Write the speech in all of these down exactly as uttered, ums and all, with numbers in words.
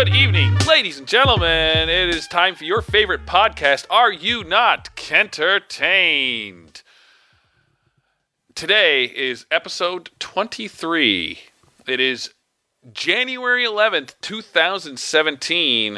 Good evening, ladies and gentlemen. It is time for your favorite podcast, Are You Not Kentertained? Today is episode twenty-three. It is January eleventh, twenty seventeen.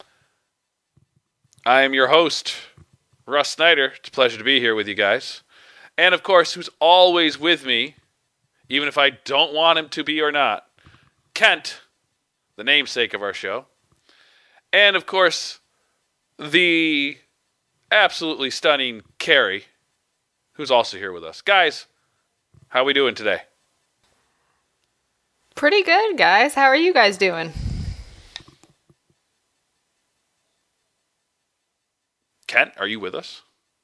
I am your host, Russ Snyder. It's a pleasure to be here with you guys. And of course, who's always with me, even if I don't want him to be or not, Kent, the namesake of our show. And of course, the absolutely stunning Carrie, who's also here with us. Guys, how are we doing today? Pretty good, guys. How are you guys doing? Kent, are you with us?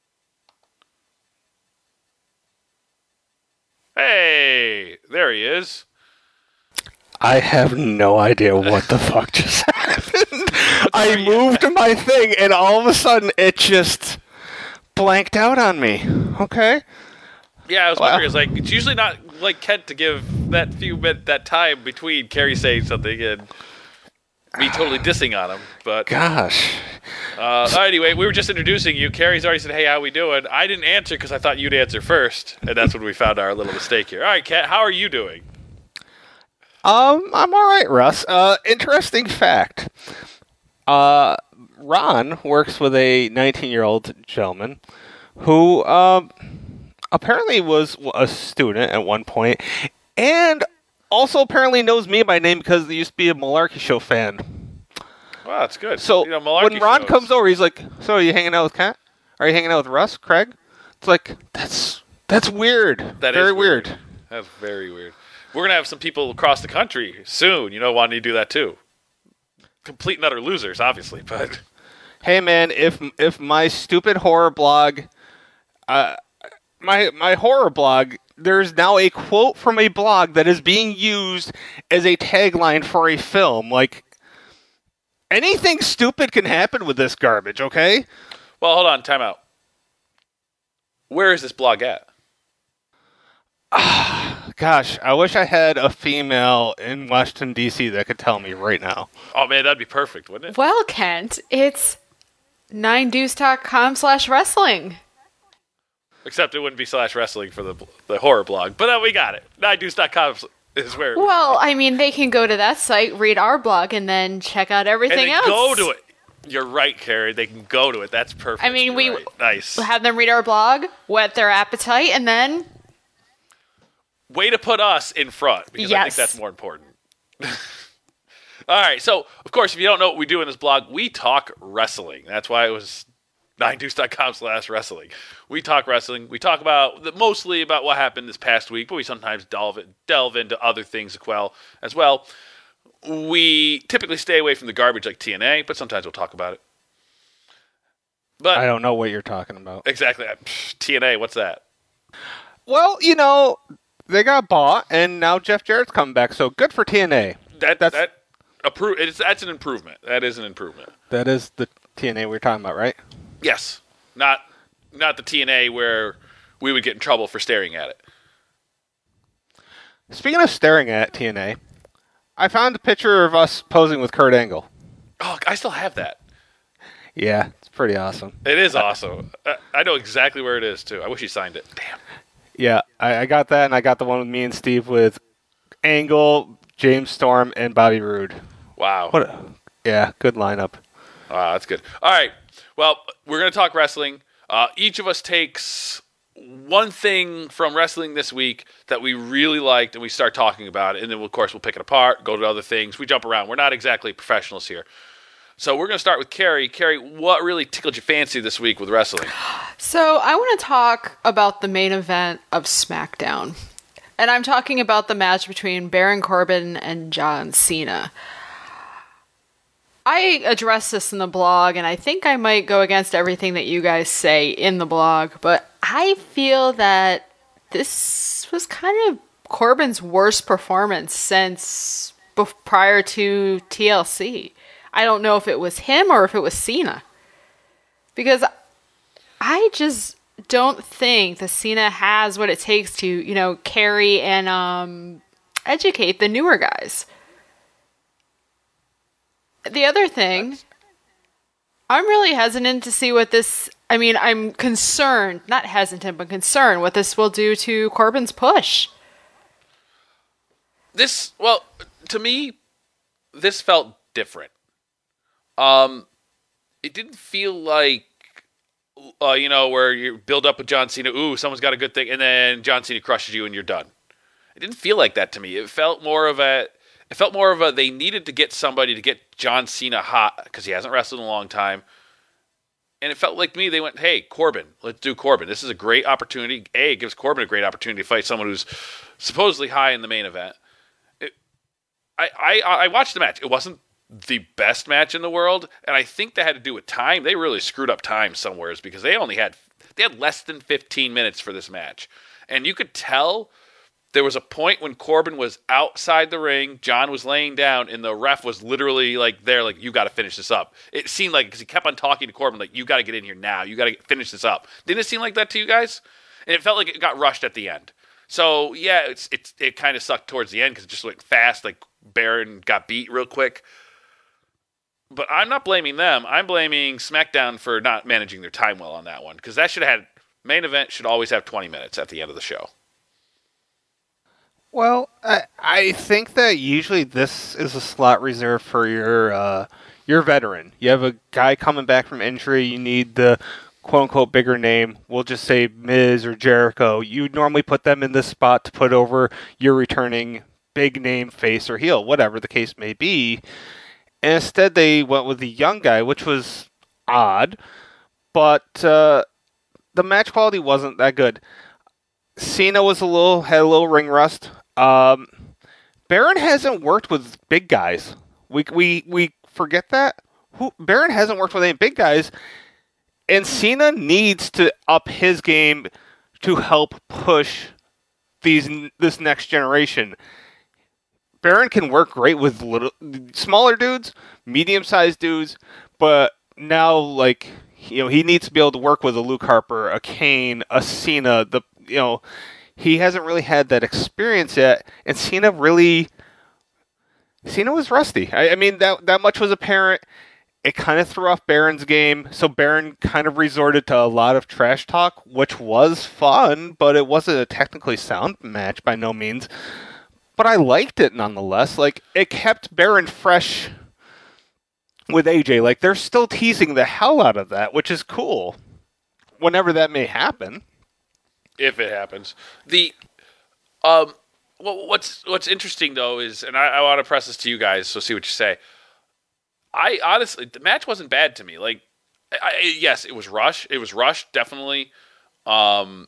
Hey, there he is. I have no idea what the fuck just happened. I moved my thing, and all of a sudden, it just blanked out on me. Okay. Yeah, I was Wow. wondering. It's like it's usually not like Kent to give that few minute that time between Carrie saying something and me totally dissing on him. But Gosh. uh, anyway, we were just introducing you. Carrie's already said, "Hey, how we doing?" I didn't answer because I thought you'd answer first, and that's when we found our little mistake here. All right, Kat, how are you doing? Um, I'm all right, Russ. Uh, interesting fact. Uh, Ron works with a nineteen-year-old gentleman who, um, apparently was a student at one point, and also apparently knows me by name because he used to be a Malarkey Show fan. Wow, that's good. So you know, Malarkey when Ron shows. comes over, he's like, "So are you hanging out with Kat? Are you hanging out with Russ, Craig?" It's like that's that's weird. That Very is weird. weird. That's very weird. We're going to have some people across the country soon, you know, wanting to do that too. Complete and utter losers, obviously, but... Hey, man, if if my stupid horror blog, uh, my my horror blog, there's now a quote from a blog that is being used as a tagline for a film. Like, anything stupid can happen with this garbage, okay? Well, hold on, time out. Where is this blog at? Gosh, I wish I had a female in Washington, D C that could tell me right now. Oh, man, that'd be perfect, wouldn't it? Well, Kent, it's nine deuce dot com slash wrestling. Except it wouldn't be slash wrestling for the the horror blog. But uh, we got it. nine deuce dot com is where... Well, I mean, they can go to that site, read our blog, and then check out and everything then else. go to it. You're right, Carrie. They can go to it. That's perfect. I mean, You're we right. Nice. have them read our blog, whet their appetite, and then... Way to put us in front, because I think Yes. that's more important. All right, so, of course, if you don't know what we do in this blog, we talk wrestling. That's why it was nine deuce dot com slash wrestling. We talk wrestling. We talk about, mostly about what happened this past week, but we sometimes delve, delve into other things as well. As well. We typically stay away from the garbage like T N A, but sometimes we'll talk about it. But I don't know what you're talking about. Exactly. Psh, T N A, what's that? Well, you know, they got bought, and now Jeff Jarrett's coming back, so good for T N A. That, That's- that, appro- it's, that's an improvement. That is an improvement. That is the T N A we're talking about, right? Yes. Not not the T N A where we would get in trouble for staring at it. Speaking of staring at T N A, I found a picture of us posing with Kurt Angle. Oh, I still have that. Yeah, it's pretty awesome. It is awesome. I, I know exactly where it is, too. I wish he signed it. Damn. Yeah, I, I got that, and I got the one with me and Steve with Angle, James Storm, and Bobby Roode. Wow. What? A, yeah, good lineup. Wow, that's good. All right. Well, we're going to talk wrestling. Uh, each of us takes one thing from wrestling this week that we really liked, and we start talking about it. And then, of course, we'll pick it apart, go to other things. We jump around. We're not exactly professionals here. So we're going to start with Carrie. Carrie, what really tickled your fancy this week with wrestling? So I want to talk about the main event of SmackDown. And I'm talking about the match between Baron Corbin and John Cena. I addressed this in the blog, and I think I might go against everything that you guys say in the blog, but I feel that this was kind of Corbin's worst performance since bef- prior to T L C. I don't know if it was him or if it was Cena. Because I just don't think that Cena has what it takes to, you know, carry and um, educate the newer guys. the other thing, I'm really hesitant to see what this. I mean, I'm concerned, not hesitant, but concerned what this will do to Corbin's push. This, well, to me, this felt different. Um, it didn't feel like, uh, you know, where you build up with John Cena, ooh, someone's got a good thing, and then John Cena crushes you and you're done. It didn't feel like that to me. It felt more of a, it felt more of a, they needed to get somebody to get John Cena hot, because he hasn't wrestled in a long time. And it felt like to me, they went, hey, Corbin, let's do Corbin. This is a great opportunity. A, it gives Corbin a great opportunity to fight someone who's supposedly high in the main event. It, I, I, I watched the match. It wasn't the best match in the world, and I think that had to do with time. They really screwed up time somewheres because they only had, they had less than fifteen minutes for this match. And you could tell there was a point when Corbin was outside the ring, John was laying down, and the ref was literally like there, like, you got to finish this up. It seemed like, because he kept on talking to Corbin, like, you got to get in here now. You got to finish this up. Didn't it seem like that to you guys? And it felt like it got rushed at the end. So, yeah, it's, it's it kind of sucked towards the end because it just went fast. Like, Baron got beat real quick. But I'm not blaming them. I'm blaming SmackDown for not managing their time well on that one, because that should have had, main event should always have twenty minutes at the end of the show. Well, I, I think that usually this is a slot reserved for your uh, your veteran. You have a guy coming back from injury. You need the quote-unquote bigger name. We'll just say Miz or Jericho. You normally put them in this spot to put over your returning big name face or heel, whatever the case may be. And instead they went with the young guy, which was odd. But uh, the match quality wasn't that good. Cena was a little had a little ring rust. Um, Baron hasn't worked with big guys. We we we forget that. Who Baron hasn't worked with any big guys, and Cena needs to up his game to help push these this next generation. Baron can work great with little smaller dudes, medium-sized dudes, but now like you know he needs to be able to work with a Luke Harper, a Kane, a Cena. The you know. He hasn't really had that experience yet, and Cena really, Cena was rusty. I, I mean, that that much was apparent. It kind of threw off Baron's game, so Baron kind of resorted to a lot of trash talk, which was fun, but it wasn't a technically sound match by no means. But I liked it nonetheless. Like, it kept Baron fresh with A J. Like, they're still teasing the hell out of that, which is cool, whenever that may happen. If it happens. The um, well, what's what's interesting though is, and I, I want to press this to you guys, so see what you say. I honestly, the match wasn't bad to me. Like, I, yes, it was rushed. It was rushed, definitely. Um,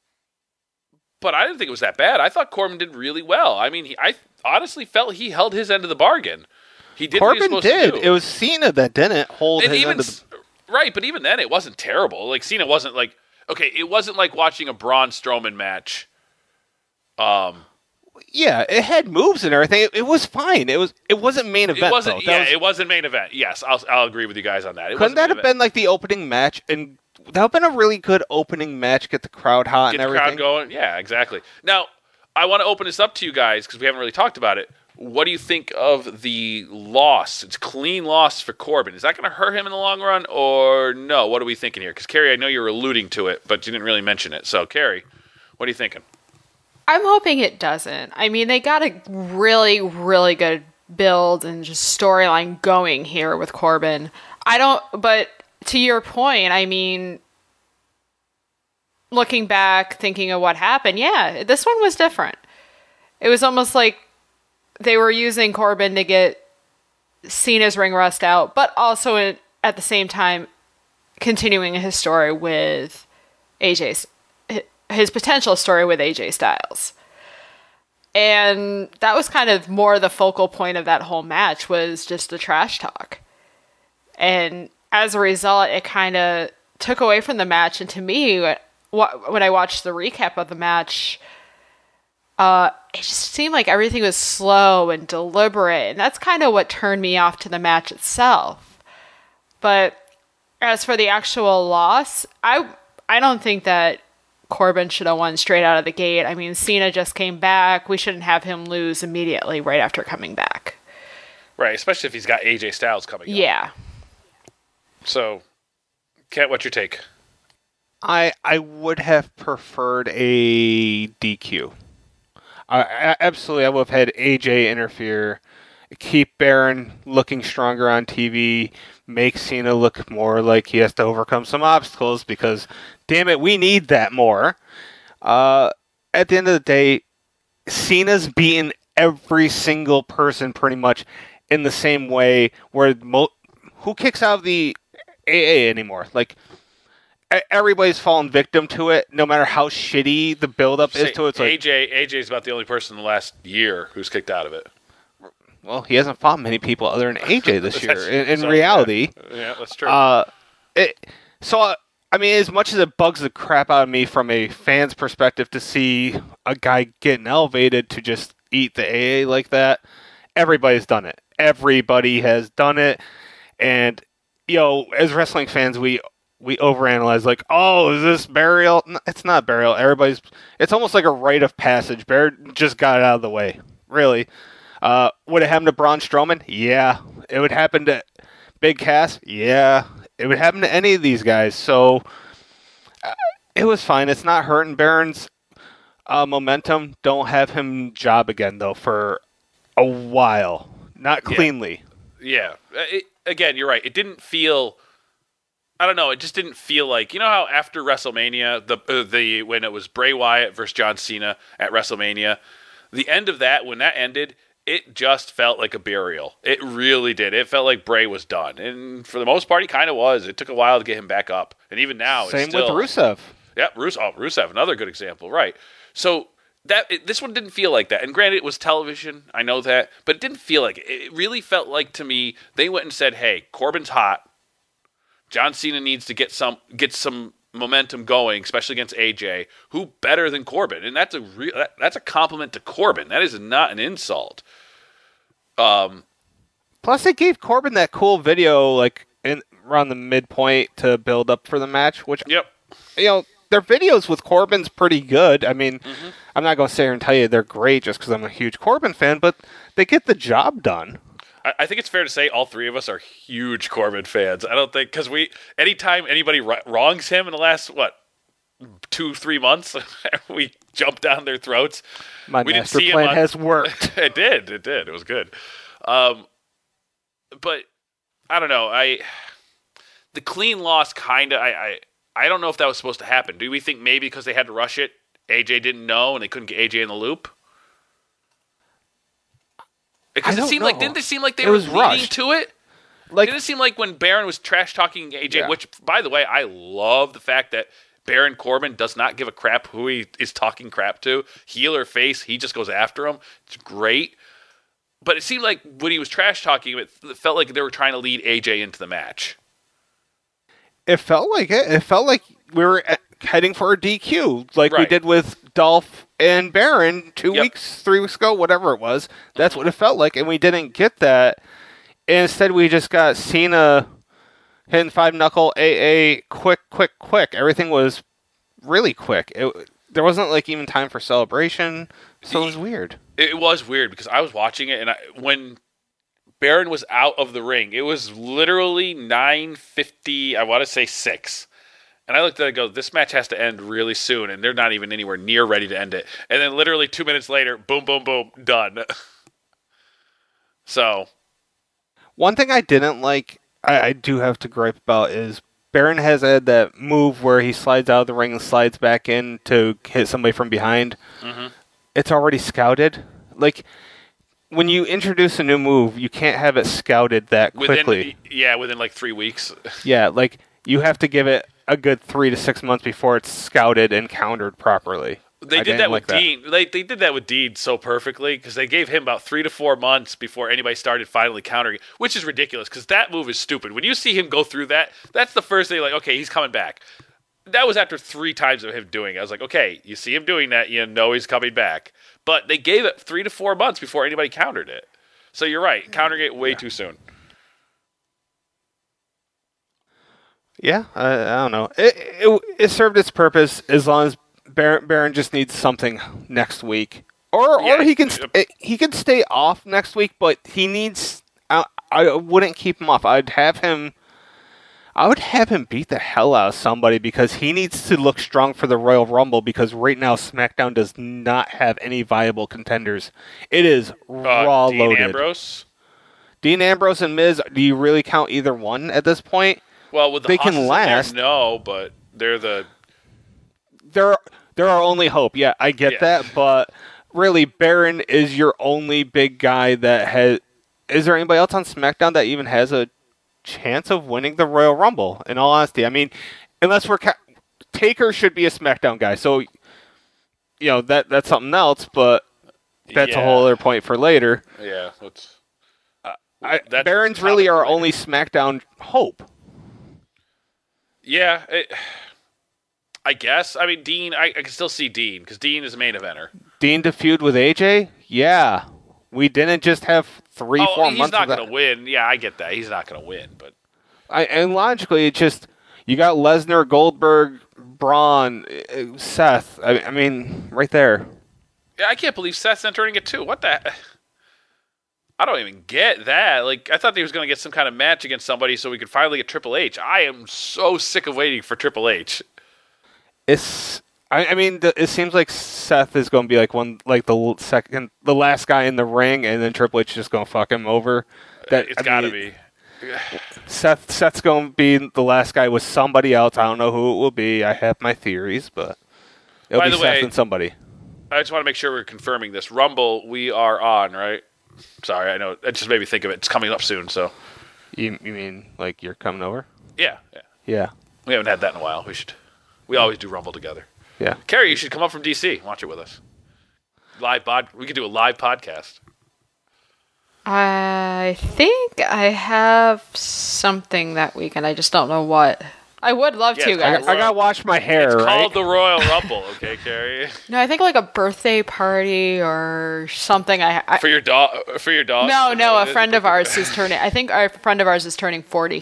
but I didn't think it was that bad. I thought Corbin did really well. I mean, he, I honestly felt he held his end of the bargain. He did. Corbin what he was supposed did. To do. It was Cena that didn't hold and his even, end of the. Right, but even then, it wasn't terrible. Like Cena wasn't like. Okay, it wasn't like watching a Braun Strowman match. Um, yeah, it had moves and everything. It, it was fine. It was. It wasn't main event. It wasn't. Though. Yeah, was, it wasn't main event. Yes, I'll I'll agree with you guys on that. It couldn't that have event. been like the opening match? And that would have been a really good opening match. Get the crowd hot Get and the everything. crowd going. Yeah, exactly. Now, I want to open this up to you guys because we haven't really talked about it. What do you think of the loss? It's clean loss for Corbin. Is that going to hurt him in the long run, or no? What are we thinking here? Because, Carrie, I know you were alluding to it, but you didn't really mention it. So, Carrie, what are you thinking? I'm hoping it doesn't. I mean, they got a really, really good build and just storyline going here with Corbin. I don't, but to your point, I mean, looking back, thinking of what happened, yeah, this one was different. It was almost like they were using Corbin to get Cena's ring rust out, but also in, at the same time continuing his story with A J's, his potential story with A J Styles. And that was kind of more the focal point of that whole match, was just the trash talk. And as a result, it kind of took away from the match. And to me, when I watched the recap of the match, Uh, it just seemed like everything was slow and deliberate, and that's kind of what turned me off to the match itself. But as for the actual loss, I I don't think that Corbin should have won straight out of the gate. I mean, Cena just came back. We shouldn't have him lose immediately right after coming back. Right, especially if he's got A J Styles coming up. Yeah. So, Kent, what's your take? I I would have preferred a D Q. I, I, absolutely, I would have had A J interfere, keep Baron looking stronger on T V, make Cena look more like he has to overcome some obstacles because, damn it, we need that more. Uh, at the end of the day, Cena's beaten every single person pretty much in the same way. Where mo- who kicks out of the A A anymore? Like everybody's fallen victim to it, no matter how shitty the build-up is to it. It's like, A J A J's about the only person in the last year who's kicked out of it. Well, he hasn't fought many people other than A J this year. In, in so, reality, yeah. yeah, that's true. Uh, it, so uh, I mean, as much as it bugs the crap out of me from a fan's perspective to see a guy getting elevated to just eat the A A like that, everybody's done it. Everybody has done it, and you know, as wrestling fans, we. We overanalyze, like, oh, is this burial? No, it's not burial. Everybody's. It's almost like a rite of passage. Bear just got it out of the way. Really. Uh, would it happen to Braun Strowman? Yeah. It would happen to Big Cass? Yeah. It would happen to any of these guys. So uh, it was fine. It's not hurting Baron's uh, momentum. Don't have him job again, though, for a while. Not cleanly. Yeah. yeah. It, again, you're right. It didn't feel. I don't know. It just didn't feel like, you know how after WrestleMania, the uh, the when it was Bray Wyatt versus John Cena at WrestleMania, the end of that, when that ended, it just felt like a burial. It really did. It felt like Bray was done, and for the most part, he kind of was. It took a while to get him back up, and even now, same it's still, with Rusev. Yeah, Rusev. Oh, Rusev, another good example, right? So that it, this one didn't feel like that. And granted, it was television. I know that, but it didn't feel like it. It really felt like to me they went and said, "Hey, Corbin's hot. John Cena needs to get some get some momentum going, especially against A J. Who better than Corbin?" And that's a re- that, that's a compliment to Corbin. That is not an insult. Um, Plus, they gave Corbin that cool video, like in around the midpoint to build up for the match. Which, yep, you know, their videos with Corbin's pretty good. I mean, mm-hmm. I'm not going to sit here and tell you they're great just because I'm a huge Corbin fan, but they get the job done. I think it's fair to say all three of us are huge Corbin fans. I don't think because we anytime anybody wrongs him in the last what two three months, we jump down their throats. My we master didn't see plan him on, has worked. it did. It did. It was good. Um, but I don't know. I the clean loss kind of. I, I I don't know if that was supposed to happen. Do we think maybe because they had to rush it, A J didn't know and they couldn't get A J in the loop? Because it seemed know. like didn't it seem like they it were was leading rushed. to it? Like, didn't it seem like when Baron was trash talking A J, yeah. which by the way, I love the fact that Baron Corbin does not give a crap who he is talking crap to, heel or face, he just goes after him. It's great. But it seemed like when he was trash talking, it felt like they were trying to lead A J into the match. It felt like it. It felt like we were heading for a D Q, like right. we did with Dolph and Baron two yep. weeks, three weeks ago, whatever it was. That's what it felt like, and we didn't get that. Instead, we just got Cena hitting five knuckle A A, quick, quick, quick. Everything was really quick. It, there wasn't like even time for celebration, so it was weird. It was weird because I was watching it, and I, when Baron was out of the ring, it was literally nine fifty, I want to say six. And I looked at it and go, this match has to end really soon, and they're not even anywhere near ready to end it. And then literally two minutes later, boom, boom, boom, done. So. One thing I didn't like, I, I do have to gripe about, is Baron has had that move where he slides out of the ring and slides back in to hit somebody from behind. Mm-hmm. It's already scouted. Like, when you introduce a new move, you can't have it scouted that quickly. Within, yeah, within like three weeks. Yeah, like, you have to give it a good three to six months before it's scouted and countered properly. They I did that with like Dean. That. They they did that with Dean so perfectly because they gave him about three to four months before anybody started finally countering, which is ridiculous because that move is stupid. When you see him go through that, that's the first thing. Like, okay, he's coming back. That was after three times of him doing it. I was like, okay, you see him doing that, you know he's coming back. But they gave it three to four months before anybody countered it. So you're right, countering it way yeah. too soon. Yeah, I, I don't know. It, it it served its purpose as long as Baron, Baron just needs something next week, or Yeah, or he can yep. st- he can stay off next week, but he needs I I wouldn't keep him off. I'd have him. I would have him beat the hell out of somebody because he needs to look strong for the Royal Rumble because right now SmackDown does not have any viable contenders. It is raw uh, Dean loaded. Ambrose? Dean Ambrose and Miz, do you really count either one at this point? Well, with the they Hosses can in last. There, no, but they're the... They're, they're our only hope. Yeah, I get Yeah. that, but really, Baron is your only big guy that has... Is there anybody else on SmackDown that even has a chance of winning the Royal Rumble, in all honesty? I mean, unless we're... Ca- Taker should be a SmackDown guy, so, you know, that that's something else, but that's yeah. a whole other point for later. Yeah, let's... I, That's Baron's really our later. only SmackDown hope. Yeah, it, I guess. I mean, Dean, I, I can still see Dean, because Dean is a main eventer. Dean to feud with A J? Yeah. We didn't just have three, oh, four he's months not of that. going to win. Yeah, I get that. He's not going to win, but... I, and logically, it just... You got Lesnar, Goldberg, Braun, uh, Seth. I, I mean, right there. Yeah, I can't believe Seth's entering it, too. What the... I don't even get that. Like, I thought he was going to get some kind of match against somebody so we could finally get Triple H. I am so sick of waiting for Triple H. It's... I, I mean, the, it seems like Seth is going to be like one, like the second, the last guy in the ring, and then Triple H is just going to fuck him over. That It's got to be. Seth Seth's going to be the last guy with somebody else. I don't know who it will be. I have my theories, but it'll By be the Seth way, and somebody. I just want to make sure we're confirming this. Rumble, we are on, right? Sorry, I know. It just made me think of it. It's coming up soon, so. You, you mean like you're coming over? Yeah, yeah. Yeah. We haven't had that in a while. We should. We always do Rumble together. Yeah. Carrie, you should come up from D C. Watch it with us. Live pod. We could do a live podcast. I think I have something that weekend. I just don't know what. I would love Yeah, to, it's I, guys. got- I gotta wash my hair, It's right? called the Royal Rumble, okay, Carrie? No, I think like a birthday party or something. I, I For your dog. For your dog. no, no, a friend of ours is turning. I think our friend of ours is turning forty.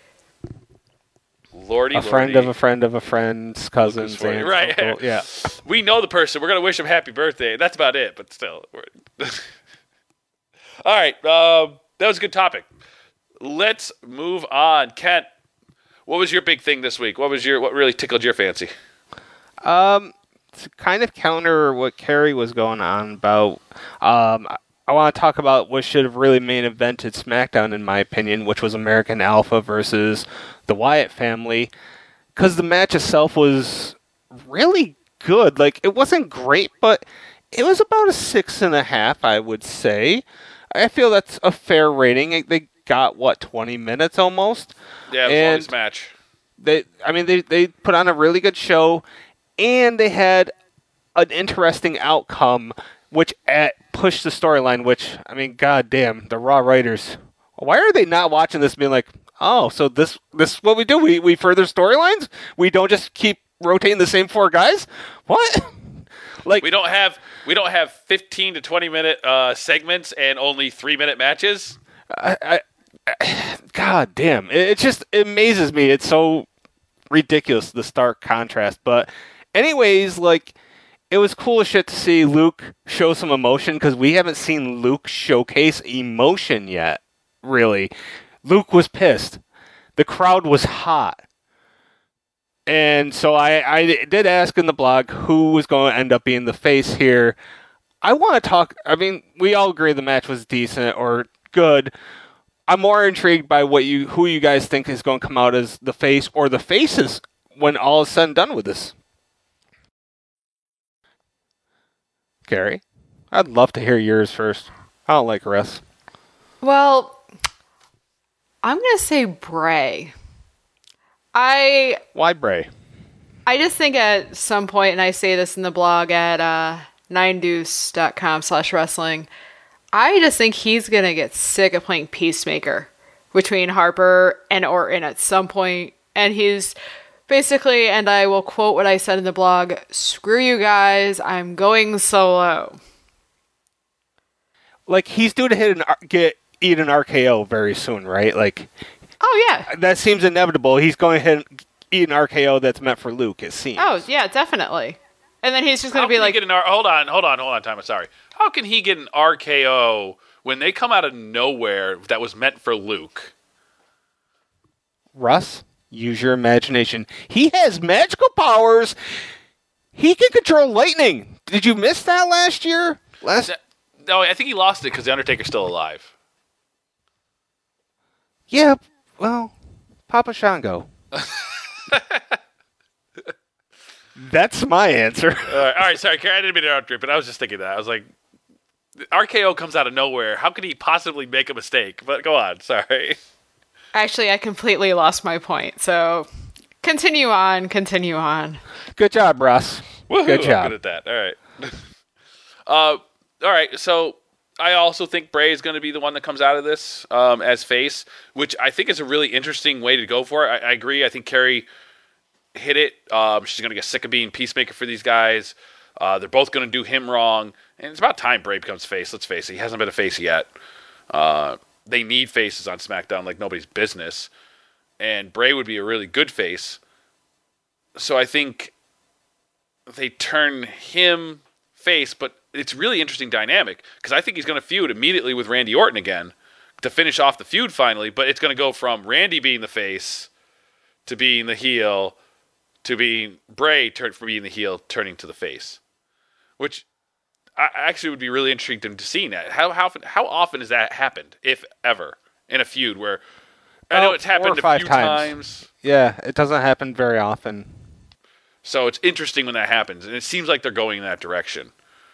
Lordy, a friend lordy. of a friend of a friend's cousin's forty. aunt, Right. uncle. Yeah. We know the person. We're gonna wish him happy birthday. That's about it. But still. we're- All right. Um, that was a good topic. Let's move on. Kent, what was your big thing this week? What was your what really tickled your fancy? Um, to kind of counter what Carrie was going on about, um, I, I want to talk about what should have really main evented SmackDown, in my opinion, which was American Alpha versus the Wyatt family, because the match itself was really good. Like, it wasn't great, but it was about a six and a half, I would say. I feel that's a fair rating. They got, what, twenty minutes almost? Yeah, it was a And- longest match. They, I mean, they, they put on a really good show, and they had an interesting outcome, which at, pushed the storyline, which, I mean, goddamn, the Raw writers, why are they not watching this being like, oh, so this this is what we do? We, we further storylines? We don't just keep rotating the same four guys? What? Like, We don't have we don't have fifteen to twenty minute uh, segments and only three minute matches. I, I, I, God damn, it, it just it amazes me. It's so ridiculous, the stark contrast. But anyways, like, it was cool as shit to see Luke show some emotion, because we haven't seen Luke showcase emotion yet, really. Luke was pissed. The crowd was hot. And so I, I did ask in the blog who was going to end up being the face here. I want to talk, I mean, we all agree the match was decent or good. I'm more intrigued by what you, who you guys think is going to come out as the face or the faces when all is said and done with this. Gary, I'd love to hear yours first. I don't like Russ. Well, I'm gonna say Bray. I Why Bray? I just think at some point, and I say this in the blog at uh, nine deuce dot com slash wrestling, I just think he's going to get sick of playing Peacemaker between Harper and Orton at some point. And he's basically, and I will quote what I said in the blog, screw you guys, I'm going solo. Like, he's due to hit an R- get eat an R K O very soon, right? Like, Oh, yeah. that seems inevitable. He's going to hit eat an R K O that's meant for Luke, it seems. Oh, yeah, definitely. And then he's just going How to be can he like, get an R- hold on, hold on, hold on, time. I'm sorry. How can he get an R K O when they come out of nowhere that was meant for Luke. Russ, use your imagination. He has magical powers. He can control lightning. Did you miss that last year? Last No, I think he lost it because the Undertaker's still alive. Yeah, well, Papa Shango. That's my answer. All right, all right, sorry, Karen, I didn't mean to interrupt you, but I was just thinking that. I was like, R K O comes out of nowhere. How could he possibly make a mistake? But go on, sorry. Actually, I completely lost my point, so continue on, continue on. Good job, Russ. Woo-hoo, good job. I'm good at that. All right. uh, all right, so I also think Bray is going to be the one that comes out of this um, as face, which I think is a really interesting way to go for it. I, I agree. I think Kerry hit it. Um, she's going to get sick of being peacemaker for these guys. Uh, they're both going to do him wrong. And it's about time Bray becomes face. Let's face it. He hasn't been a face yet. Uh, they need faces on SmackDown like nobody's business. And Bray would be a really good face. So I think they turn him face, but it's really interesting dynamic because I think he's going to feud immediately with Randy Orton again to finish off the feud finally, but it's going to go from Randy being the face to being the heel to being Bray turn from being the heel turning to the face, which I actually would be really interesting to see that. How how how often has that happened, if ever, in a feud where I know it's happened a few times. times. Yeah, it doesn't happen very often. So it's interesting when that happens, and it seems like they're going in that direction.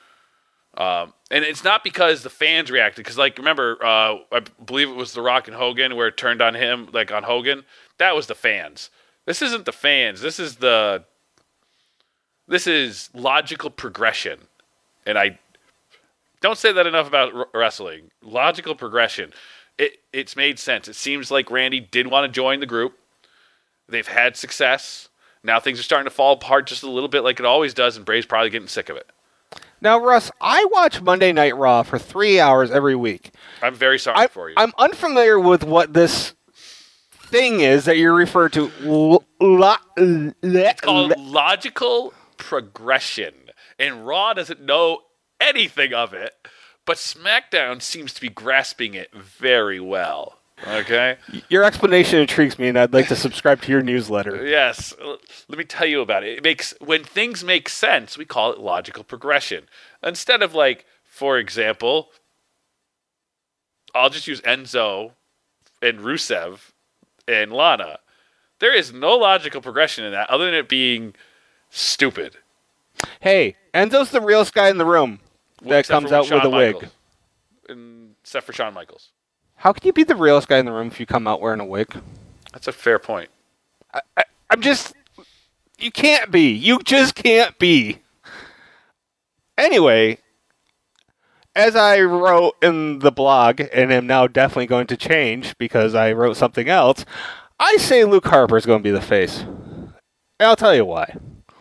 Um, and it's not because the fans reacted, because like remember, uh, I believe it was The Rock and Hogan where it turned on him, like on Hogan. That was the fans. This isn't the fans. This is the. This is logical progression, and I don't say that enough about r- wrestling. Logical progression. It it's made sense. It seems like Randy did want to join the group. They've had success. Now things are starting to fall apart just a little bit, like it always does, and Bray's probably getting sick of it. Now, Russ, I watch Monday Night Raw for three hours every week. I'm very sorry I, for you. I'm unfamiliar with what this thing is that you refer to. Lo- lo- it's called logical progression, and Raw doesn't know anything of it, but SmackDown seems to be grasping it very well. Okay? Your explanation intrigues me, and I'd like to subscribe to your newsletter. Yes. Let me tell you about it. It makes when things make sense, we call it logical progression. Instead of like, for example, I'll just use Enzo and Rusev and Lana. There is no logical progression in that other than it being stupid. Hey, Enzo's the realest guy in the room that except comes out with a wig. And, except for Shawn Michaels. How can you be the realest guy in the room if you come out wearing a wig? That's a fair point. I, I, I'm just... You can't be. You just can't be. Anyway, as I wrote in the blog, and am now definitely going to change because I wrote something else, I say Luke Harper is going to be the face. And I'll tell you why.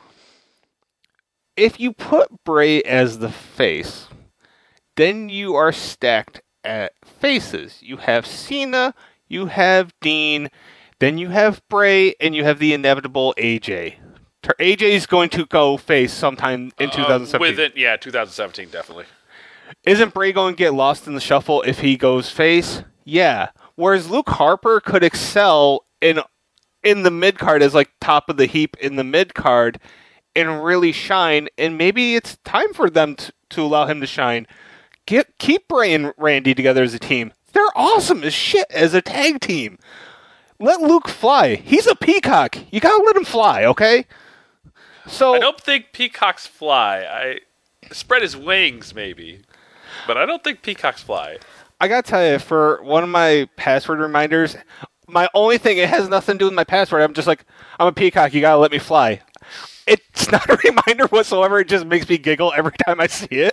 If you put Bray as the face, then you are stacked at faces. You have Cena, you have Dean, then you have Bray, and you have the inevitable A J. A J is going to go face sometime in twenty seventeen. Uh, with it, yeah, twenty seventeen, definitely. Isn't Bray going to get lost in the shuffle if he goes face? Yeah. Whereas Luke Harper could excel in in the mid card as like top of the heap in the mid card and really shine, and maybe it's time for them to, to allow him to shine. Get keep Bray and Randy together as a team. They're awesome as shit as a tag team. Let Luke fly. He's a peacock. You gotta let him fly, okay? So I don't think peacocks fly. I spread his wings, maybe, but I don't think peacocks fly. I gotta tell you, for one of my password reminders, my only thing, it has nothing to do with my password. I'm just like, I'm a peacock. You gotta let me fly. It's not a reminder whatsoever. It just makes me giggle every time I see it.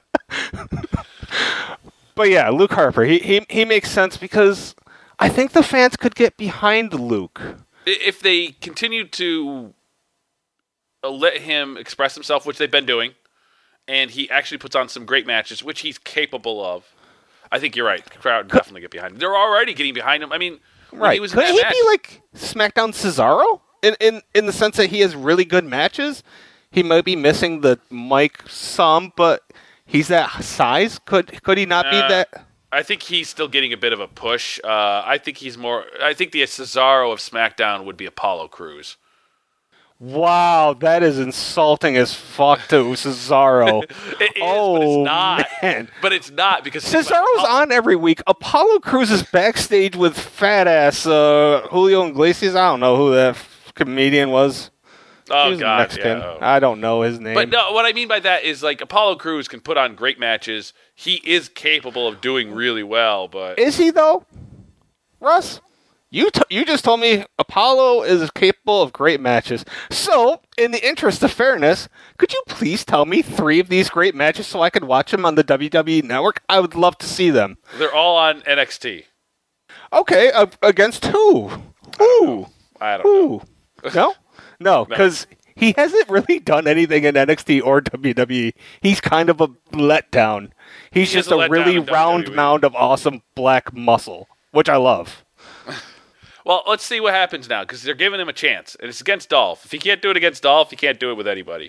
But yeah, Luke Harper, he, he he makes sense because I think the fans could get behind Luke. If they continue to let him express himself, which they've been doing, and he actually puts on some great matches, which he's capable of, I think you're right. The crowd could definitely get behind him. They're already getting behind him. I mean, when right. he was could in that he match, be like SmackDown Cesaro? In, in in the sense that he has really good matches? He might be missing the mic some, but he's that size. Could could he not uh, be that? I think he's still getting a bit of a push. Uh, I think he's more. I think the Cesaro of SmackDown would be Apollo Crews. Wow, that is insulting as fuck to Cesaro. It is, oh, but it's not. Man. But it's not because Cesaro's on every week. Apollo Crews is backstage with fat ass uh, Julio Iglesias. I don't know who that f- comedian was. Oh he was God, Mexican. yeah. I don't know his name. But no, what I mean by that is like Apollo Crews can put on great matches. He is capable of doing really well, but is he though, Russ? You t- you just told me Apollo is capable of great matches. So, in the interest of fairness, could you please tell me three of these great matches so I could watch them on the W W E Network? I would love to see them. they're all on N X T. Okay, uh, against who? Who? I don't Who? know. No? No, because he hasn't really done anything in N X T or W W E. He's kind of a letdown. He's He just is a a really letdown in round W W E. mound of awesome black muscle, which I love. Well, let's see what happens now because they're giving him a chance, and it's against Dolph. If he can't do it against Dolph, he can't do it with anybody.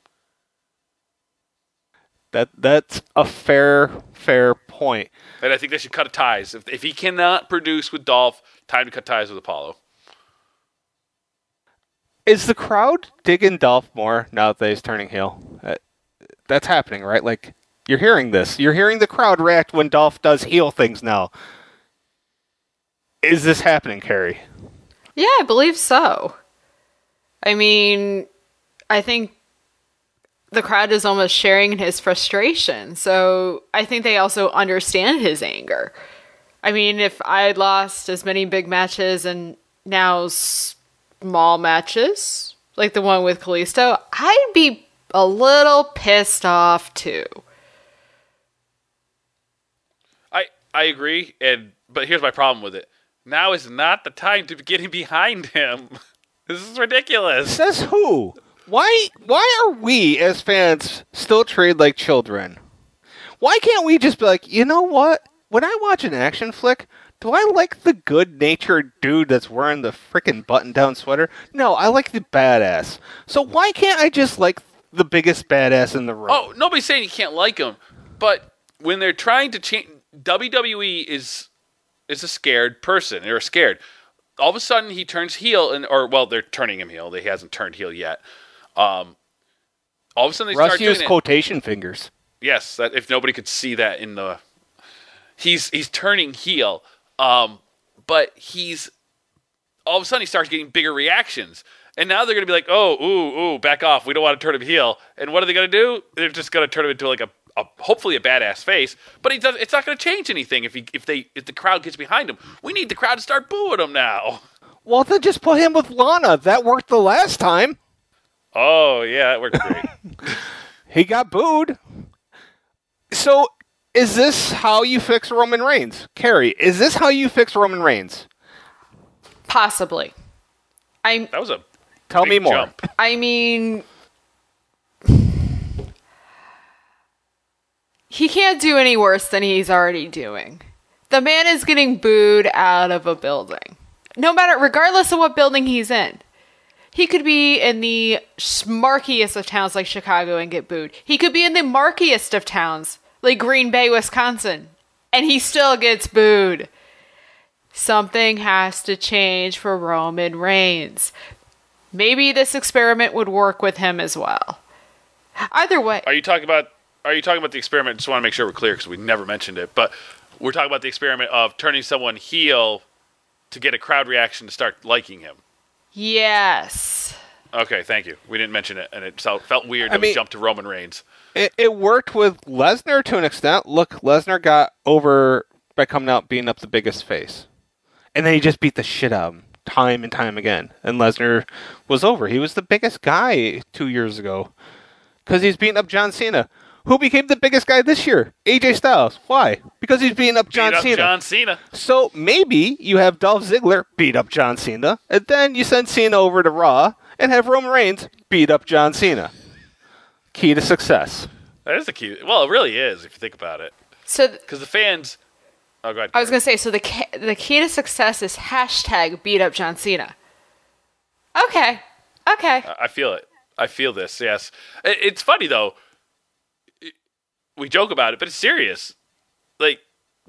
That that's a fair fair point. And I think they should cut ties. If if he cannot produce with Dolph, time to cut ties with Apollo. Is the crowd digging Dolph more now that he's turning heel? Uh, that's happening, right? Like, you're hearing this. You're hearing the crowd react when Dolph does heel things now. Is this happening, Carrie? Yeah, I believe so. I mean, I think the crowd is almost sharing in his frustration. So I think they also understand his anger. I mean, if I'd lost as many big matches and now small matches, like the one with Kalisto, I'd be a little pissed off too. I I agree, and but here's my problem with it. Now is not the time to be getting behind him. This is ridiculous. Says who? Why why are we as fans still treated like children? Why can't we just be like, you know what? When I watch an action flick, do I like the good-natured dude that's wearing the frickin' button-down sweater? No, I like the badass. So why can't I just like the biggest badass in the room? Oh, nobody's saying you can't like him, but when they're trying to change, W W E is is a scared person. They're scared. All of a sudden, he turns heel, and or well, they're turning him heel. He hasn't turned heel yet. Um, all of a sudden, they Russ start doing used it. quotation fingers. Yes, that if nobody could see that in the, he's he's turning heel, um, but he's all of a sudden he starts getting bigger reactions, and now they're going to be like, oh, ooh, ooh, back off. We don't want to turn him heel. And what are they going to do? They're just going to turn him into like a, a hopefully a badass face, but he does, it's not going to change anything if he if they if the crowd gets behind him. We need the crowd to start booing him now. Well, then just put him with Lana. That worked the last time. Oh yeah, that worked great. He got booed. So, is this how you fix Roman Reigns? Carrie, is this how you fix Roman Reigns? Possibly. I That was a Tell big me more. jump. I mean, he can't do any worse than he's already doing. The man is getting booed out of a building. No matter, regardless of what building he's in. He could be in the smarkiest of towns like Chicago and get booed. He could be in the markiest of towns like Green Bay, Wisconsin, and he still gets booed. Something has to change for Roman Reigns. Maybe this experiment would work with him as well. Either way. Are you talking about? Are you talking about the experiment? Just want to make sure we're clear because we never mentioned it. But we're talking about the experiment of turning someone heel to get a crowd reaction to start liking him. Yes. Okay, thank you. We didn't mention it, and it felt, felt weird I that we mean- jumped to Roman Reigns. It, it worked with Lesnar to an extent. Look, Lesnar got over by coming out beating up the biggest face. And then he just beat the shit out of him time and time again. And Lesnar was over. He was the biggest guy two years ago. Because he's beating up John Cena. Who became the biggest guy this year? A J Styles. Why? Because he's beating up John Beat up Cena. John Cena. So maybe you have Dolph Ziggler beat up John Cena, and then you send Cena over to Raw and have Roman Reigns beat up John Cena. Key to success. That is the key. Well, it really is if you think about it. So th- Because the fans. Oh, go ahead. I was going to say, so the ca- the key to success is hashtag beat up John Cena. Okay. Okay. I feel it. I feel this. Yes. It- It's funny though. It- We joke about it, but it's serious. Like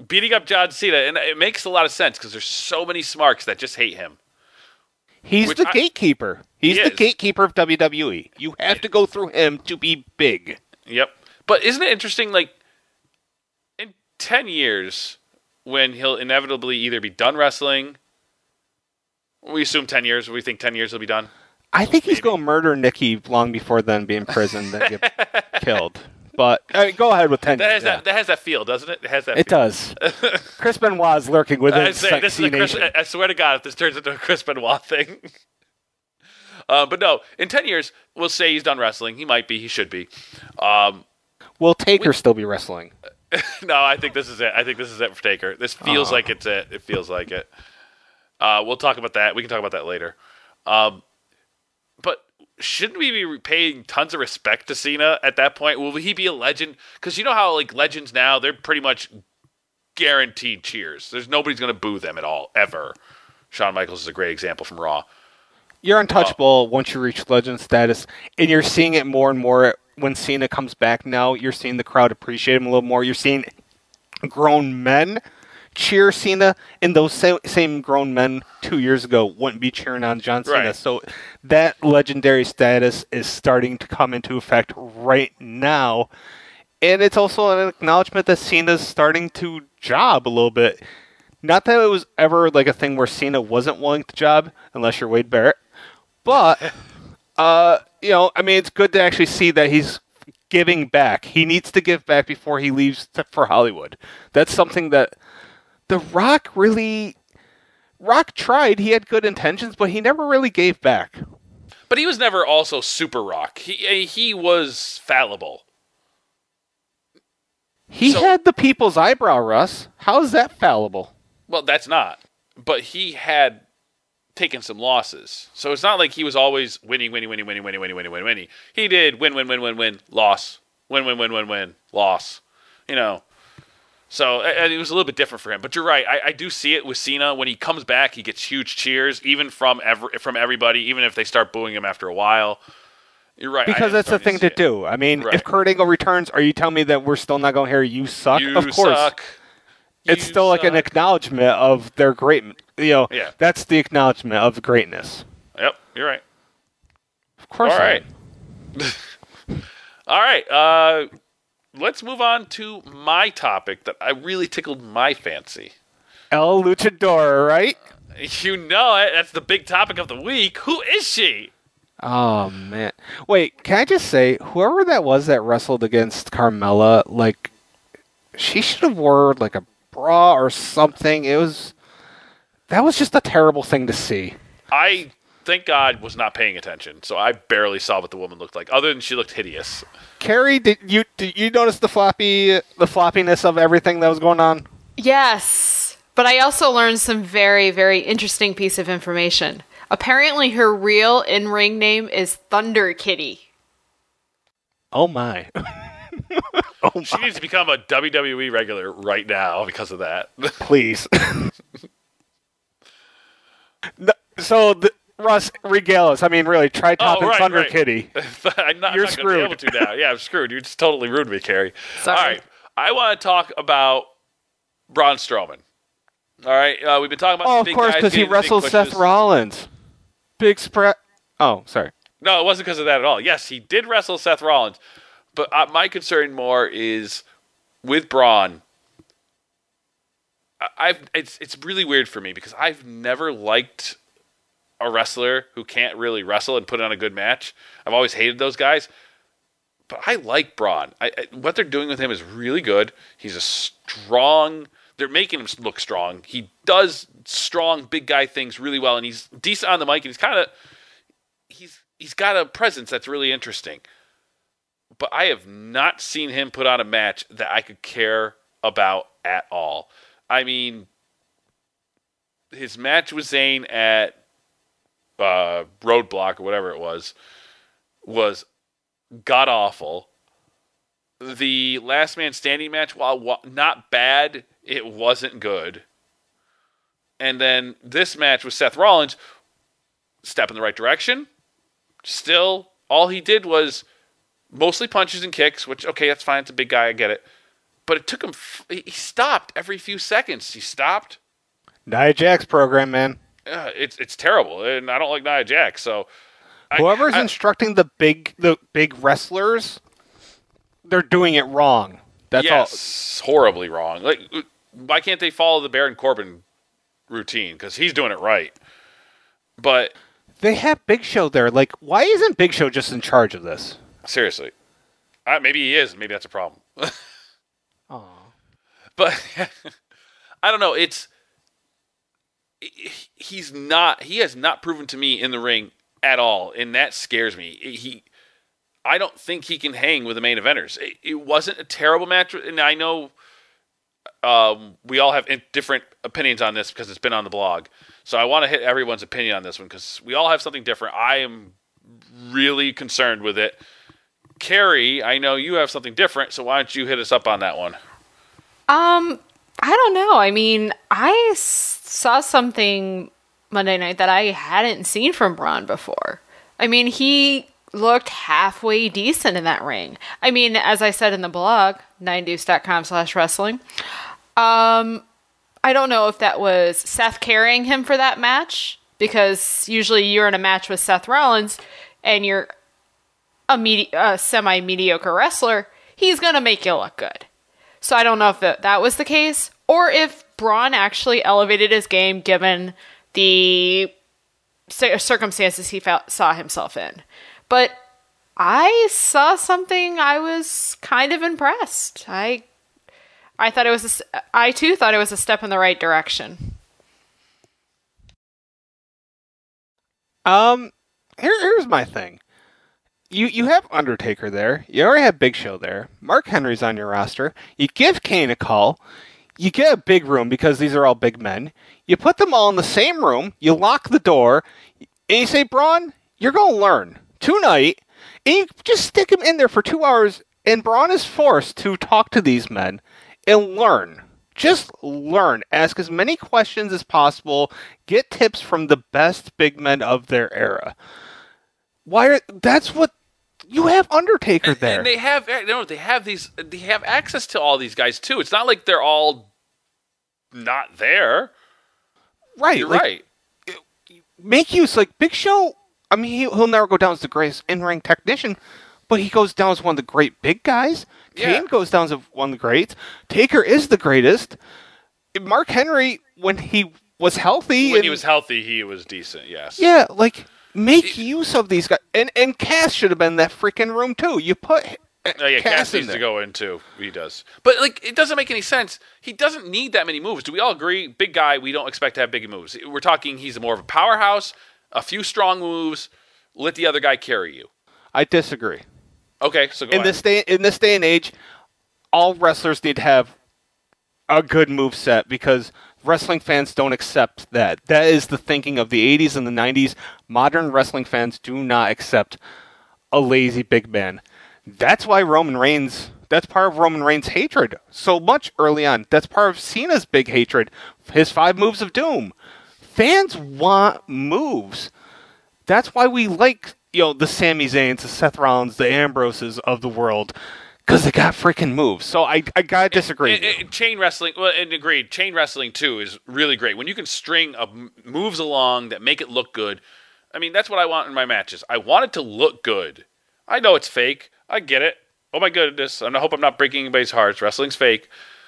beating up John Cena, and it makes a lot of sense because there's so many smarks that just hate him. He's Which the I- gatekeeper. He's He the is. gatekeeper of W W E. You have to go through him to be big. Yep. But isn't it interesting, like, in ten years, when he'll inevitably either be done wrestling, we assume ten years, we think ten years he'll be done. I think he's Maybe. going to murder Nikki long before then, be in prison, then get killed. But I mean, go ahead with ten That years. has yeah. that, that has that feel, doesn't it? It has that It feel. does. Chris Benoit is lurking within I say, this is a Chris, Nation. I swear to God, if this turns into a Chris Benoit thing. uh, but no, in ten years, we'll say he's done wrestling. He might be. He should be. Um, Will Taker still be wrestling? no, I think this is it. I think this is it for Taker. This feels Oh. like it's it. It feels like it. Uh, we'll talk about that. We can talk about that later. Um, but shouldn't we be paying tons of respect to Cena at that point? Will he be a legend? Because you know how like legends now, they're pretty much guaranteed cheers. There's nobody's going to boo them at all, ever. Shawn Michaels is a great example from Raw. You're untouchable once you reach legend status, and you're seeing it more and more when Cena comes back now. You're seeing the crowd appreciate him a little more. You're seeing grown men cheer Cena, and those same, same grown men two years ago wouldn't be cheering on John Cena. Right. So that legendary status is starting to come into effect right now. And it's also an acknowledgement that Cena's starting to job a little bit. Not that it was ever like a thing where Cena wasn't willing to job, unless you're Wade Barrett. But, uh, you know, I mean, it's good to actually see that he's giving back. He needs to give back before he leaves to, for Hollywood. That's something that The Rock really... Rock tried. He had good intentions, but he never really gave back. But he was never also super Rock. He he was fallible. He So- had the people's eyebrow, Russ. How is that fallible? Well, that's not. But he had taken some losses. So it's not like he was always winning, winning, winning, winning, winning, winning, winning, winning, winning. He did win, win, win, win, win, loss. Win, win, win, win, win, loss. You know. So and it was a little bit different for him. But you're right. I, I do see it with Cena. When he comes back, he gets huge cheers, even from every, from everybody, even if they start booing him after a while. You're right. I Because am that's the starting thing see to it. do. I mean, Right. if Kurt Angle returns, are you telling me that we're still not going to hear you suck? You of course. suck. It's You still like an suck. acknowledgement of their great. You know, Yeah. that's the acknowledgement of greatness. Yep, you're right. Of course. All I right. am. All right. Uh, let's move on to my topic that I really tickled my fancy. El Luchador, right? You know it. That's the big topic of the week. Who is she? Oh man! Wait, can I just say, whoever that was that wrestled against Carmella, like, she should have wore like a bra or something. It was that was just a terrible thing to see. I, thank God, was not paying attention, so I barely saw what the woman looked like, other than she looked hideous. Carrie, did you did you notice the floppy the floppiness of everything that was going on? Yes, but I also learned some very, very interesting piece of information. Apparently, her real in-ring name is Thunder Kitty. Oh my! oh She my! needs to become a W W E regular right now because of that. Please. No, so, the, Russ, regale us. I mean, really, try topping Oh, right, Thunder right. Kitty. I'm not, You're I'm not going to be able to now. Yeah, I'm screwed. You just totally ruined me, Carrie. Sorry. All right. I want to talk about Braun Strowman. All right. Uh, we've been talking about Oh, the of big course, guys because he getting the big wrestled Seth pushes. Rollins. Big spread. Oh, sorry. No, it wasn't because of that at all. Yes, he did wrestle Seth Rollins. But uh, my concern more is with Braun. I- I've it's it's really weird for me because I've never liked a wrestler who can't really wrestle and put on a good match. I've always hated those guys. But I like Braun. I, I, what they're doing with him is really good. He's a strong. They're making him look strong. He does strong big guy things really well, and he's decent on the mic. And he's kind of he's he's got a presence that's really interesting. But I have not seen him put on a match that I could care about at all. I mean, his match with Zayn at uh, Roadblock or whatever it was was god awful. The Last Man Standing match, while wa- not bad, it wasn't good. And then this match with Seth Rollins, step in the right direction. Still, all he did was mostly punches and kicks, which, okay, that's fine. It's a big guy. I get it. but it took him. F- he stopped every few seconds. He stopped. Nia Jax program, man. Uh, it's it's terrible, and I don't like Nia Jax. So whoever's I, I, instructing the big the big wrestlers, they're doing it wrong. That's yes, all. horribly wrong. Like, why can't they follow the Baron Corbin routine? Because he's doing it right. But they have Big Show there. Like, why isn't Big Show just in charge of this? Seriously, uh, maybe he is. Maybe that's a problem. Aww. But I don't know. It's he's not. He has not proven to me in the ring at all, and that scares me. He, I don't think he can hang with the main eventers. It, it wasn't a terrible match, and I know um, we all have different opinions on this because it's been on the blog. So I want to hit everyone's opinion on this one because we all have something different. I am really concerned with it. Carrie, I know you have something different, so why don't you hit us up on that one? Um, I don't know. I mean, I s- saw something Monday night that I hadn't seen from Braun before. I mean, he looked halfway decent in that ring. I mean, as I said in the blog, nine deuce dot com slash wrestling, um, I don't know if that was Seth carrying him for that match, because usually you're in a match with Seth Rollins and you're a, medi- a semi-mediocre wrestler, he's going to make you look good. So I don't know if that, that was the case, or if Braun actually elevated his game given the circumstances he felt, saw himself in. But I saw something, I was kind of impressed. I I thought it was a, I too thought it was a step in the right direction. Um, here, here's my thing. You you have Undertaker there. You already have Big Show there. Mark Henry's on your roster. You give Kane a call. You get a big room because these are all big men. You put them all in the same room. You lock the door. And you say, Braun, you're going to learn tonight. And you just stick him in there for two hours. And Braun is forced to talk to these men and learn. Just learn. Ask as many questions as possible. Get tips from the best big men of their era. Why are, that's what you have Undertaker there. And they have you know, they have these they have access to all these guys too. It's not like they're all not there. Right. You're like, right. Make use, like, Big Show, I mean, he, he'll never go down as the greatest in-ring technician, but he goes down as one of the great big guys. Yeah. Kane goes down as one of the greats. Taker is the greatest. Mark Henry, when he was healthy... When and, he was healthy, he was decent, yes. Yeah, like, make it, use of these guys. And, and Cass should have been in that freaking room, too. You put Oh, yeah, Cass, Cass needs to go in, too. He does. But, like, it doesn't make any sense. He doesn't need that many moves. Do we all agree? Big guy, we don't expect to have big moves. We're talking he's more of a powerhouse, a few strong moves, let the other guy carry you. I disagree. Okay, so go in ahead. this day in this day and age, all wrestlers need to have a good move set because wrestling fans don't accept that. That is the thinking of the eighties and the nineties. Modern wrestling fans do not accept a lazy big man. That's why Roman Reigns, that's part of Roman Reigns' hatred so much early on. That's part of Cena's big hatred, his five moves of doom. Fans want moves. That's why we like, you know, the Sami Zayns, the Seth Rollins, the Ambroses of the world, because they got freaking moves. So I, I gotta disagree. And, and, and chain wrestling, well, and agreed. Chain wrestling too is really great when you can string of moves along that make it look good. I mean, that's what I want in my matches. I want it to look good. I know it's fake. I get it. Oh my goodness! I hope I'm not breaking anybody's hearts. Wrestling's fake,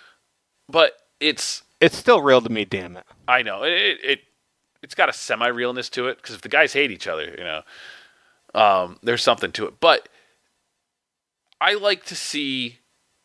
but it's it's still real to me. Damn it! I know it. it it's got a semi-realness to it because if the guys hate each other, you know, um, there's something to it. But I like to see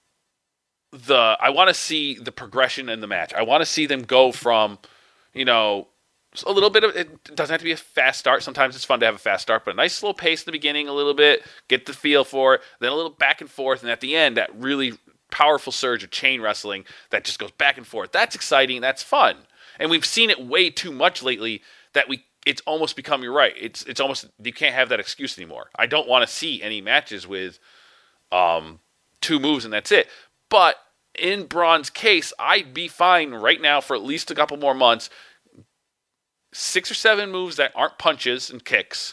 the. I want to see the progression in the match. I want to see them go from, you know, a little bit of. It doesn't have to be a fast start. Sometimes it's fun to have a fast start, but a nice slow pace in the beginning, a little bit, get the feel for it, then a little back and forth, and at the end, that really powerful surge of chain wrestling that just goes back and forth. That's exciting. That's fun. And we've seen it way too much lately that we it's almost become, you're right, it's it's almost, you can't have that excuse anymore. I don't want to see any matches with um, two moves and that's it. But in Braun's case, I'd be fine right now for at least a couple more months. Six or seven moves that aren't punches and kicks.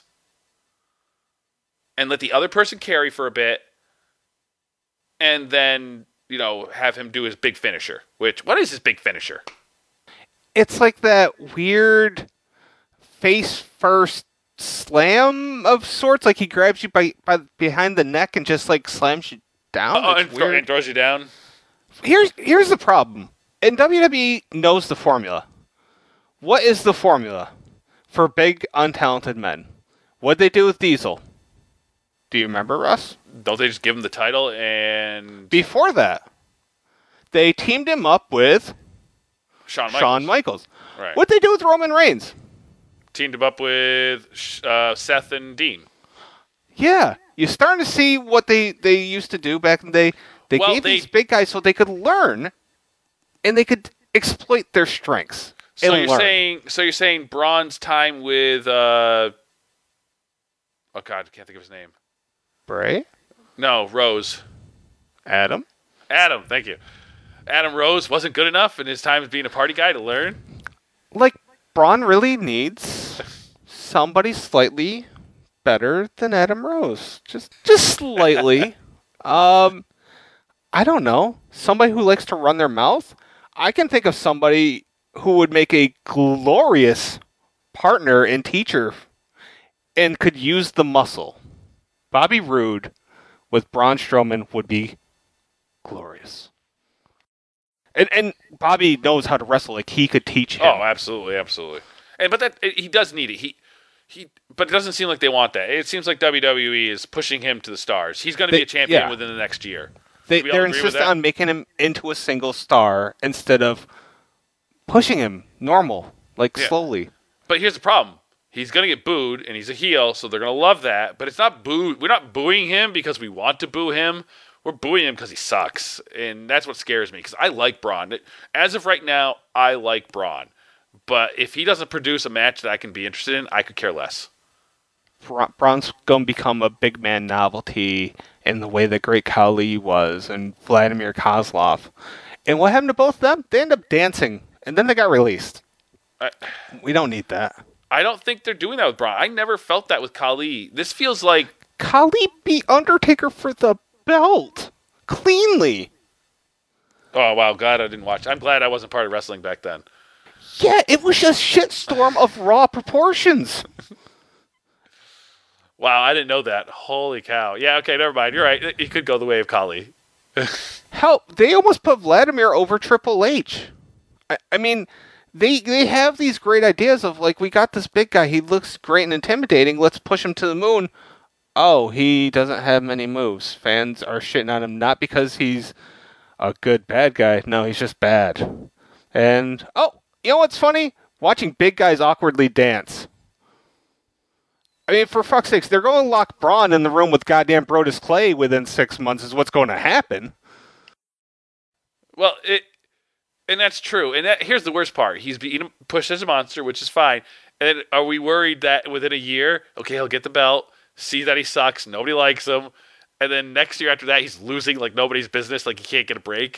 And let the other person carry for a bit. And then, you know, have him do his big finisher. Which, what is his big finisher? It's like that weird face first slam of sorts. Like he grabs you by, by behind the neck and just like slams you down. Oh, It's and, throw, weird. and throws you down. Here's here's the problem. And W W E knows the formula. What is the formula for big untalented men? What'd they do with Diesel? Do you remember, Russ? Don't they just give him the title and Before that, they teamed him up with Shawn Michaels? Shawn Michaels. Right. What'd they do with Roman Reigns? Teamed him up with uh, Seth and Dean. Yeah, you're starting to see what they, they used to do back in the day. They Well, gave they- these big guys so they could learn, and they could exploit their strengths. So and you're learn. saying, so you're saying Braun's time with, uh, oh God, I can't think of his name. Bray, No, Rose. Adam. Adam, thank you. Adam Rose wasn't good enough in his time as being a party guy to learn. Like, Braun really needs somebody slightly better than Adam Rose. Just just slightly. um, I don't know. Somebody who likes to run their mouth? I can think of somebody who would make a glorious partner and teacher and could use the muscle. Bobby Roode with Braun Strowman would be glorious. And and Bobby knows how to wrestle. Like, he could teach him. Oh, absolutely, absolutely. And but that he does need it. He he. But it doesn't seem like they want that. It seems like W W E is pushing him to the stars. He's going to be They- a champion yeah. within the next year. They, Do we all they're agree with insistent that? on making him into a single star instead of pushing him normal, like Yeah. slowly. But here's the problem. He's going to get booed, and he's a heel, so they're going to love that. But it's not boo. We're not booing him because we want to boo him. We're booing him because he sucks, and that's what scares me. Because I like Braun. As of right now, I like Braun. But if he doesn't produce a match that I can be interested in, I could care less. Bra- Braun's going to become a big man novelty in the way that Great Khali was and Vladimir Kozlov. And what happened to both of them? They ended up dancing, and then they got released. I, We don't need that. I don't think they're doing that with Braun. I never felt that with Khali. This feels like Khali beat Undertaker for the belt cleanly. oh wow, glad I didn't watch. I'm glad I wasn't part of wrestling back then. Yeah, it was a shitstorm of raw proportions. Wow, I didn't know that. Holy cow. Yeah, okay, never mind. You're right. He could go the way of Khali. Hell, they almost put Vladimir over Triple H. I, I mean, they they have these great ideas of, like, we got this big guy, he looks great and intimidating, let's push him to the moon. Oh, he doesn't have many moves. Fans are shitting on him, not because he's a good bad guy. No, he's just bad. And, oh, you know what's funny? Watching big guys awkwardly dance. I mean, for fuck's sakes, they're going to lock Braun in the room with goddamn Brodus Clay within six months is what's going to happen. Well, it and that's true. And that, here's the worst part. He's being pushed as a monster, which is fine. And then are we worried that within a year, okay, he'll get the belt, see that he sucks, nobody likes him, and then next year after that, he's losing like nobody's business, like he can't get a break?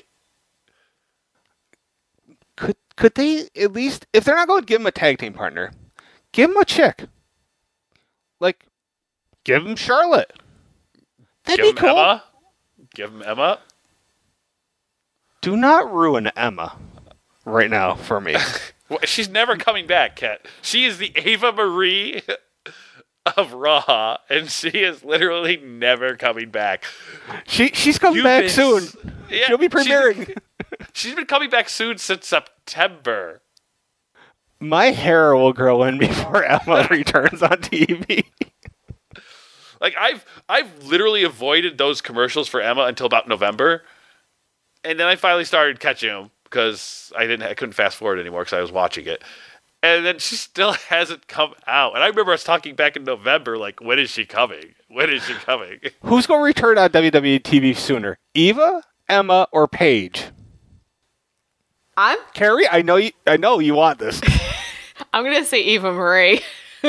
Could could they at least, if they're not going to give him a tag team partner, give him a chick. Like, give him Charlotte. That'd Give be him cool. Emma. Give him Emma. Do not ruin Emma right now for me. Well, she's never coming back, Kat. She is the Ava Marie of Raw, and she is literally never coming back. she she's coming You've back been soon. s- Yeah, She'll be she's- premiering. She's been coming back soon since September. My hair will grow in before Emma returns on T V. Like I've I've literally avoided those commercials for Emma until about November, and then I finally started catching them because I didn't I couldn't fast forward anymore because I was watching it, and then she still hasn't come out. And I remember us talking back in November, like, when is she coming? When is she coming? Who's going to return on W W E T V sooner? Eva, Emma, or Paige? I'm Carrie, I know you. I know you want this. I'm gonna say Eva Marie.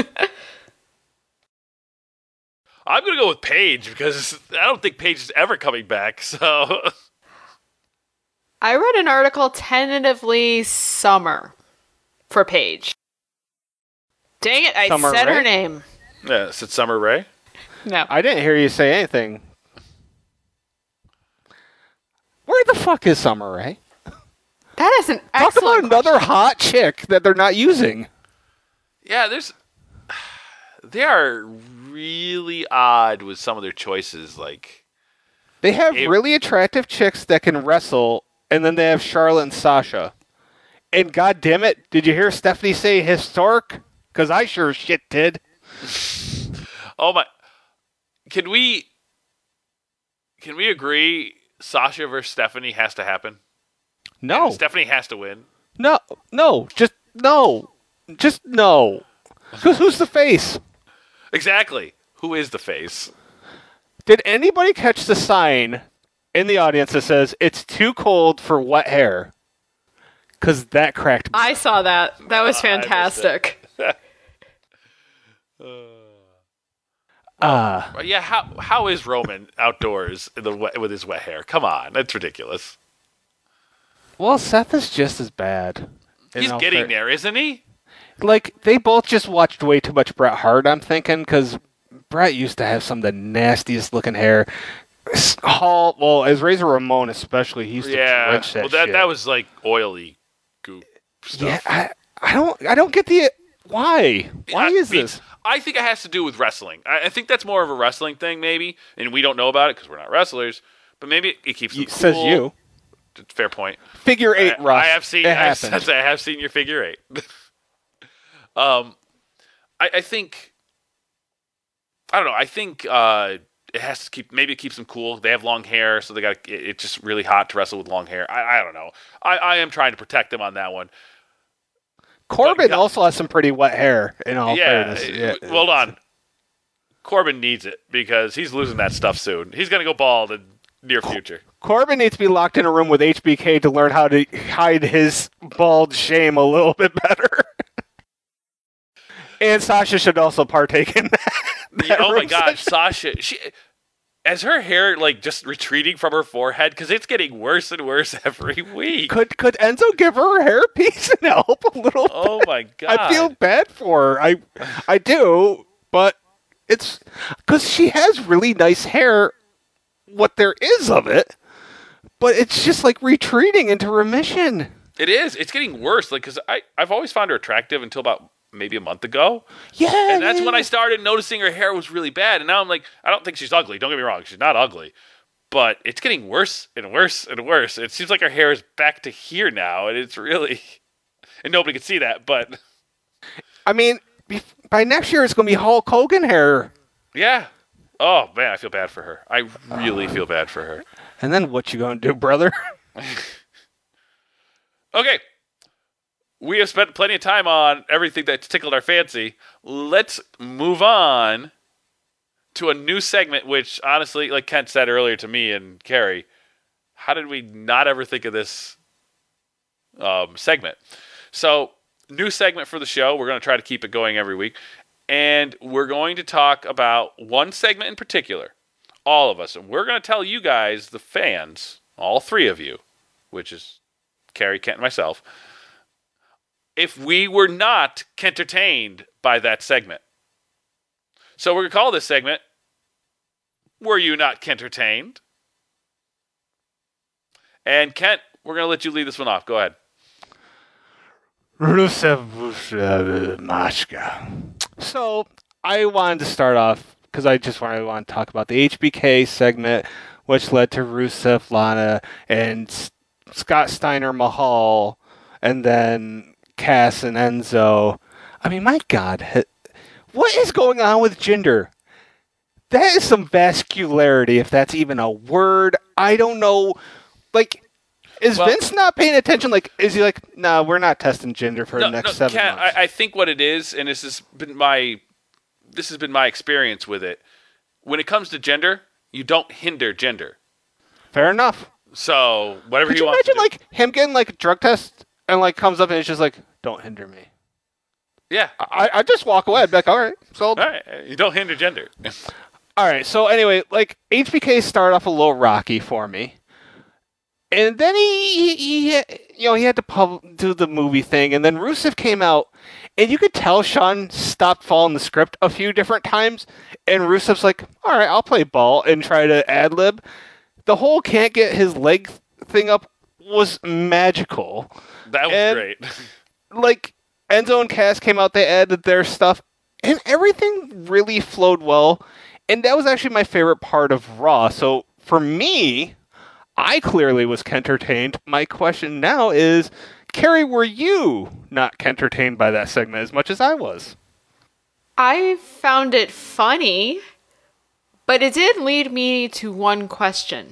I'm gonna go with Paige because I don't think Paige is ever coming back. So I read an article tentatively summer for Paige. Dang it, I Summer said her Rae? name. yeah, is it Summer Rae? No. I didn't hear you say anything. We're Where the fuck is Summer Rae? That is an Talk excellent about another question. hot chick that they're not using. Yeah, there's. They are really odd with some of their choices. Like They have It- really attractive chicks that can wrestle, and then they have Charlotte and Sasha. And god damn it, did you hear Stephanie say historic? Because I sure as shit did. oh my, can we? Can we agree? Sasha versus Stephanie has to happen. No. And Stephanie has to win. No, no, just no. Just no. Because who's the face? Exactly. Who is the face? Did anybody catch the sign in the audience that says, it's too cold for wet hair? Because that cracked me. I saw that. That was Uh, I missed fantastic. Uh, But yeah, how how is Roman outdoors in the wet, with his wet hair? Come on, that's ridiculous. well, Seth is just as bad. in He's all getting fair- there, isn't he? Like, they both just watched way too much Bret Hart, I'm thinking, because Bret used to have some of the nastiest looking hair. S- Hall, well, as Razor Ramon especially, he used to Yeah. drench that Well, that shit. that was like oily goop stuff. Yeah, I, I don't, I don't get the why. Why I is mean, this? I think it has to do with wrestling. I, I think that's more of a wrestling thing, maybe, and we don't know about it because we're not wrestlers. But maybe it, it keeps them You- Says cool. you. Fair point. Figure eight, I, Russ. I have seen. It I have, happened. I have seen your figure eight. um, I, I think. I don't know. I think uh, it has to keep. Maybe it keeps them cool. They have long hair, so they got. It, it's just really hot to wrestle with long hair. I, I don't know. I, I am trying to protect them on that one. Corbin But- also has some pretty wet hair, in all yeah, fairness. uh, Yeah. w- Hold on. Corbin needs it because he's losing that stuff soon. He's going to go bald in near future. Corbin needs to be locked in a room with H B K to learn how to hide his bald shame a little bit better. And Sasha should also partake in that. Yeah, that oh my room gosh, session. Sasha! She as her hair like just retreating from her forehead because it's getting worse and worse every week. Could could Enzo give her a hairpiece and help a little? Oh my god! I feel bad for her. I I do, but it's because she has really nice hair. What there is of it, but it's just like retreating into remission. it is. It's getting worse. Like because I I've always found her attractive until about maybe a month ago, Yeah, and that's yeah, when I yeah. started noticing her hair was really bad. And now I'm like, I don't think she's ugly. Don't get me wrong, she's not ugly, but it's getting worse and worse and worse. It seems like her hair is back to here now, and it's really and nobody can see that, but I mean, bef- by next year it's going to be Hulk Hogan hair. yeah. Oh man, I feel bad for her. I really feel bad for her. And then what you going to do, brother? Okay. We have spent plenty of time on everything that's tickled our fancy. Let's move on to a new segment, which honestly, like Kent said earlier to me and Carrie, how did we not ever think of this um, segment? So, new segment for the show. We're going to try to keep it going every week. And we're going to talk about one segment in particular, all of us. And we're going to tell you guys, the fans, all three of you, which is Carrie, Kent, and myself, if we were not entertained by that segment. So we're going to call this segment, Were You Not Entertained? And Kent, we're going to let you lead this one off. Go ahead. So I wanted to start off because I just wanted, wanted to talk about the H B K segment, which led to Rusev, Lana, and S- Scott Steiner, Mahal, and then Cass and Enzo. I mean, my God, h- what is going on with gender? That is some vascularity, if that's even a word. I don't know. Like, is Well- Vince not paying attention? Like, is he like, no, we're not testing gender for No, the next no, seven Kent, months? I, I think what it is, and this has been my this has been my experience with it. When it comes to gender, you don't hinder gender. Fair enough. So whatever Could he you wants imagine, to do. like, him getting, like, a drug test and, like, comes up and it's just like, don't hinder me. yeah. I, I just walk away. I'd be like, all right, sold. All right, you don't hinder gender. All right, so anyway, like, H B K started off a little rocky for me. And then he, he, he you know, he had to pub- do the movie thing, and then Rusev came out, and you could tell Sean stopped following the script a few different times, and Rusev's like, all right, I'll play ball and try to ad-lib. The whole can't get his leg thing up was magical. That was and, great. Like, Enzo and Cass came out, they added their stuff, and everything really flowed well. And that was actually my favorite part of Raw. So for me, I clearly was entertained. My question now is, Carrie, were you not entertained by that segment as much as I was? I found it funny, but it did lead me to one question.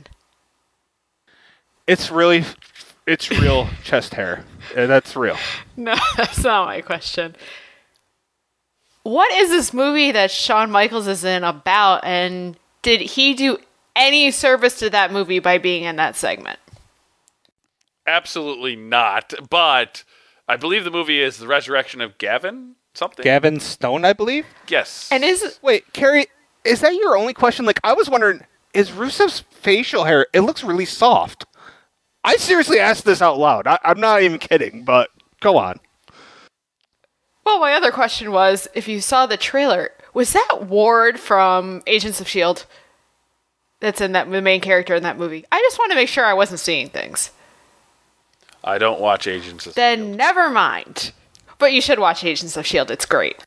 It's really, it's real chest hair. Uh, That's real. No, that's not my question. What is this movie that Shawn Michaels is in about, and did he do any service to that movie by being in that segment? Absolutely not. But I believe the movie is The Resurrection of Gavin something. Gavin Stone, I believe? Yes. And is Wait, Carrie, is that your only question? Like, I was wondering, is Rusev's facial hair, it looks really soft. I seriously asked this out loud. I, I'm not even kidding, but go on. Well, my other question was, if you saw the trailer, was that Ward from Agents of S H I E L D that's in that the main character in that movie? I just want to make sure I wasn't seeing things. I don't watch Agents of Then S H I E L D. never mind. But you should watch Agents of S H I E L D. It's great.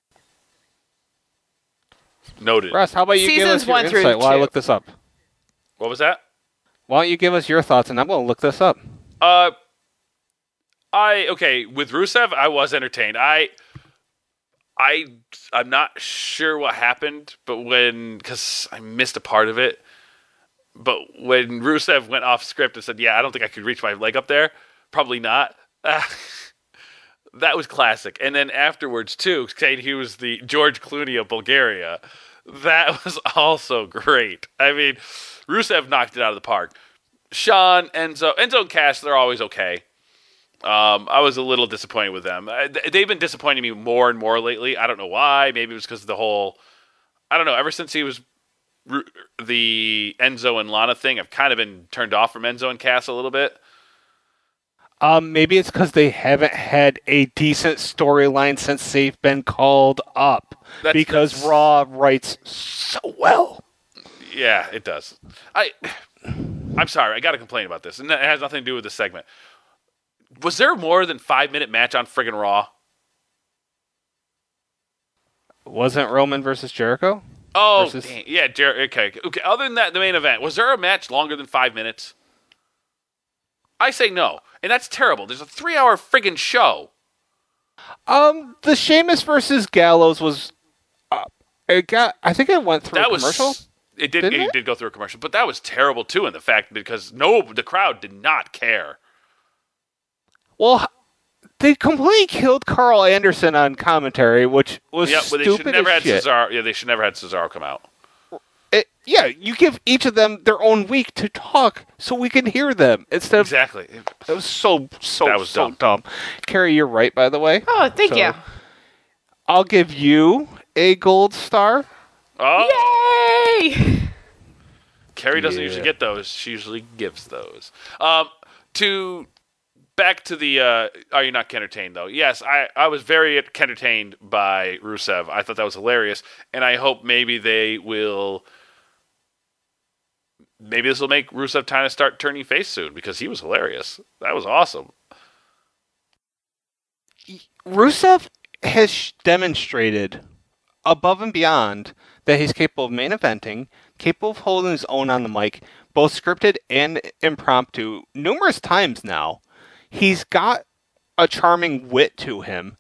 Noted. Russ, how about you give Seasons us your one through insight while I two. look this up? What was that? Why don't you give us your thoughts, and I'm going to look this up. Uh, I okay with Rusev. I was entertained. I, I, I'm not sure what happened, but when because I missed a part of it. But when Rusev went off script and said, "Yeah, I don't think I could reach my leg up there," probably not. Uh, that was classic. And then afterwards too, saying he was the George Clooney of Bulgaria. That was also great. I mean, Rusev knocked it out of the park. Shawn, Enzo, Enzo and Cass, they're always okay. Um, I was a little disappointed with them. I, they've been disappointing me more and more lately. I don't know why. Maybe it was because of the whole, I don't know, ever since he was Ru- the Enzo and Lana thing, I've kind of been turned off from Enzo and Cass a little bit. Um, maybe it's because they haven't had a decent storyline since they've been called up. That's- because that's- Raw writes so well. Yeah, it does. I, I'm sorry, I got to complain about this, and it has nothing to do with the segment. Was there more than five minute match on friggin' Raw? Wasn't Roman versus Jericho? Oh, Versus- dang. yeah, Jer- okay, okay. Other than that, the main event, was there a match longer than five minutes? I say no, and that's terrible. There's a three-hour friggin' show. Um, the Sheamus versus Gallows was. Uh, it got. I think it went through That a was commercial. It did. Didn't It it? did go through a commercial, but that was terrible too. In the fact because no, the crowd did not care. Well, they completely killed Carl Anderson on commentary, which was Yeah, but they stupid should never as had shit. Cesaro. Yeah, they should never had Cesaro come out. It- yeah, you give each of them their own week to talk so we can hear them instead of. Exactly. It was so so That was so dumb. dumb. Carrie, you're right, by the way. Oh, thank So, you. I'll give you a gold star. Oh, Yay! Carrie doesn't Yeah. usually get those. She usually gives those. Um, to back to the uh, are you not entertained though? Yes, I, I was very entertained by Rusev. I thought that was hilarious, and I hope maybe they will. Maybe this will make Rusev kind of start turning face soon because he was hilarious. That was awesome. Rusev has sh- demonstrated above and beyond that he's capable of main eventing, capable of holding his own on the mic, both scripted and impromptu, numerous times now. He's got a charming wit to him.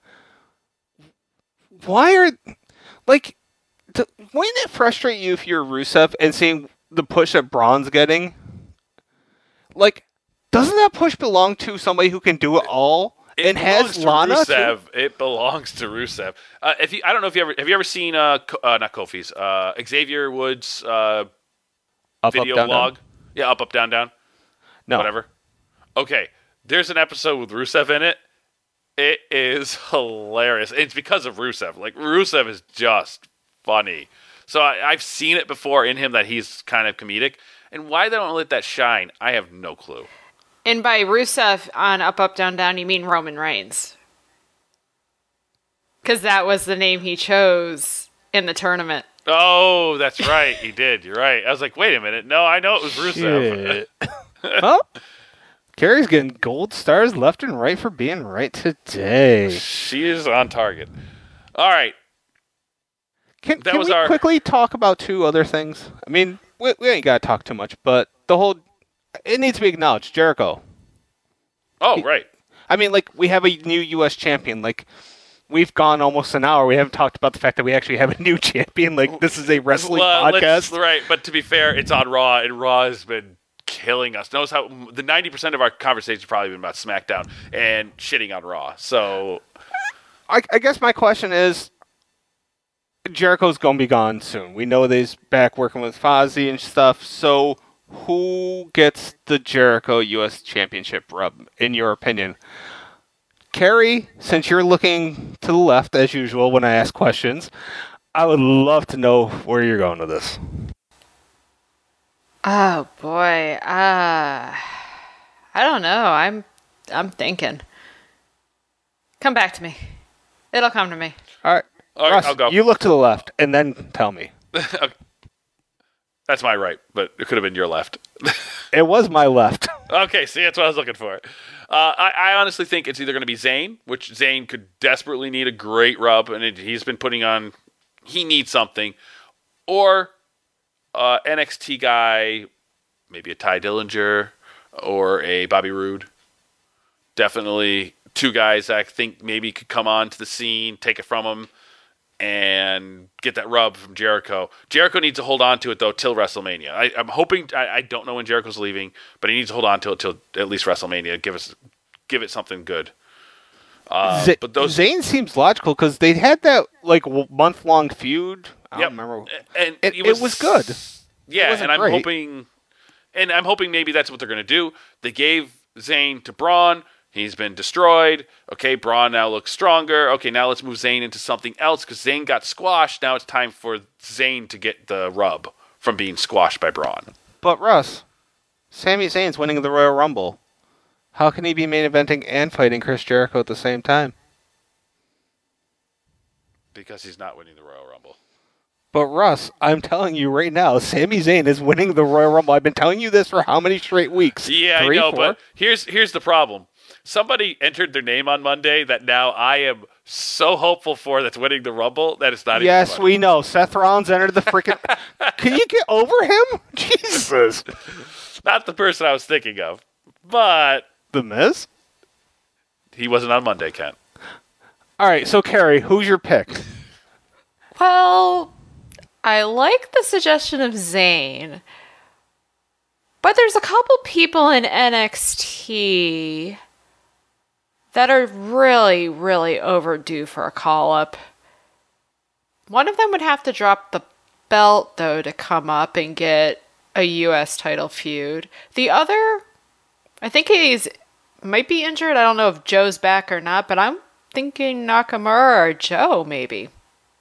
Why are, like, th- wouldn't it frustrate you if you're Rusev and seeing the push that Braun's getting? Like, doesn't that push belong to somebody who can do it all? It and has belongs Lana to Rusev. It belongs to Rusev. Uh, if you, I don't know if you ever have you ever seen uh, Ko- uh not Kofi's uh, Xavier Woods uh, Up, video up, down, blog. down? Yeah, up, up, down, down. No. Whatever. Okay, there's an episode with Rusev in it. It is hilarious. It's because of Rusev. Like Rusev is just funny. So I, I've seen it before in him that he's kind of comedic. And why they don't let that shine, I have no clue. And by Rusev on Up, Up, Down, Down, you mean Roman Reigns. Because that was the name he chose in the tournament. Oh, that's right. He did. You're right. I was like, wait a minute. No, I know it was Rusev. Shit. Well, Carrie's getting gold stars left and right for being right today. She is on target. All right. Can, That can was we our- quickly talk about two other things? I mean, we, we ain't got to talk too much, but the whole... It needs to be acknowledged. Jericho. Oh, right. I mean, like, we have a new U S champion. Like, we've gone almost an hour. We haven't talked about the fact that we actually have a new champion. Like, this is a wrestling Well, let's- podcast. Right, but to be fair, it's on Raw, and Raw has been killing us. Notice how the ninety percent of our conversation's probably been about SmackDown and shitting on Raw. So, I, I guess my question is, Jericho's going to be gone soon. We know that he's back working with Fozzy and stuff. So, who gets the Jericho U S Championship rub, in your opinion? Carrie, since you're looking to the left, as usual, when I ask questions, I would love to know where you're going with this. Oh boy. Uh I don't know. I'm I'm thinking. Come back to me. It'll come to me. All right. All right, Russ, I'll go. you look to the left, and then tell me. that's my right, but it could have been your left. It was my left. Okay, see, that's what I was looking for. Uh, I, I honestly think it's either going to be Zayn, which Zayn could desperately need a great rub, and it, he's been putting on. He needs something, or uh, N X T guy, maybe a Ty Dillinger or a Bobby Roode. Definitely two guys that I think maybe could come on to the scene, take it from him, and get that rub from Jericho. Jericho needs to hold on to it, though, till WrestleMania. I, I'm hoping, I, I don't know when Jericho's leaving, but he needs to hold on to it till at least WrestleMania. Give us, give it something good. Uh, Z- but those, Zayn seems logical because they had that like w- month long feud. I yep. don't remember. And It, it, it was good. Yeah, wasn't and I'm great. hoping, and I'm hoping maybe that's what they're going to do. They gave Zayn to Braun. He's been destroyed. Okay, Braun now looks stronger. Okay, now let's move Zayn into something else because Zayn got squashed. Now it's time for Zayn to get the rub from being squashed by Braun. But Russ, Sami Zayn's winning the Royal Rumble. How can he be main eventing and fighting Chris Jericho at the same time? Because he's not winning the Royal Rumble. But Russ, I'm telling you right now, Sami Zayn is winning the Royal Rumble. I've been telling you this for how many straight weeks? Yeah, Three, I know, four? but here's here's the problem. Somebody entered their name on Monday that now I am so hopeful for that's winning the Rumble that it's not Yes, even funny. we know. Seth Rollins entered the freaking... Can you get over him? Jesus. Not the person I was thinking of, but The Miz? he wasn't on Monday, Kent. All right, so Carrie, who's your pick? Well, I like the suggestion of Zayn. But there's a couple people in N X T that are really, really overdue for a call-up. One of them would have to drop the belt, though, to come up and get a U S title feud. The other, I think he's might be injured. I don't know if Joe's back or not, but I'm thinking Nakamura or Joe, maybe.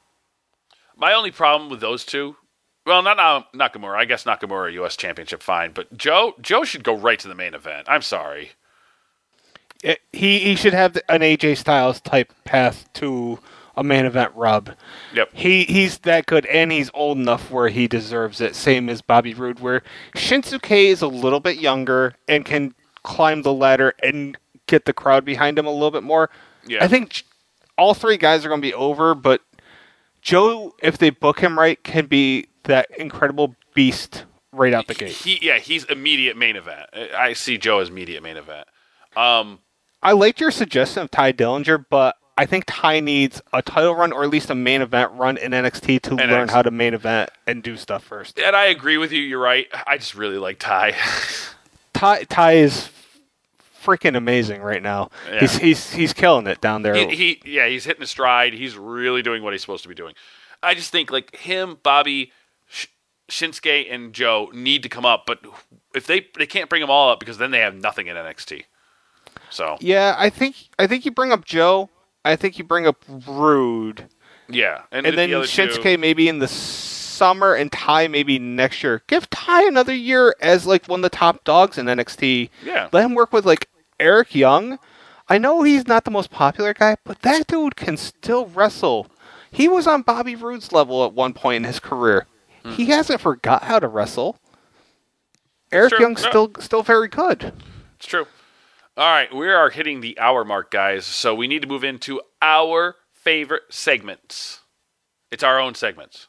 My only problem with those two, well, not Na- Nakamura. I guess Nakamura U S Championship, fine. But Joe, Joe should go right to the main event. I'm sorry. It, he he should have an A J Styles type path to a main event rub. Yep. He he's that good, and he's old enough where he deserves it. Same as Bobby Roode, where Shinsuke is a little bit younger and can climb the ladder and get the crowd behind him a little bit more. Yeah. I think all three guys are going to be over, but Joe, if they book him right, can be that incredible beast right out the gate. He, yeah, he's immediate main event. I see Joe as immediate main event. Um, I liked your suggestion of Ty Dillinger, but I think Ty needs a title run or at least a main event run in N X T to N X T. learn how to main event and do stuff first. and I agree with you. You're right. I just really like Ty. Ty Ty is freaking amazing right now. Yeah. He's he's he's killing it down there. he, he, yeah, he's hitting his stride. He's really doing what he's supposed to be doing. I just think like him, Bobby, Sh- Shinsuke, and Joe need to come up, but if they they can't bring them all up because then they have nothing in N X T. So Yeah, I think I think you bring up Joe. I think you bring up Rude, yeah, and, the then other Shinsuke two, maybe in the summer, and Ty maybe next year. Give Ty another year as like one of the top dogs in N X T. Yeah. Let him work with like Eric Young. I know he's not the most popular guy, but that dude can still wrestle. He was on Bobby Roode's level at one point in his career. Hmm. He hasn't forgot how to wrestle. Eric True. Young's No. still still very good. It's true. All right, we are hitting the hour mark, guys, so we need to move into our favorite segments. It's our own segments.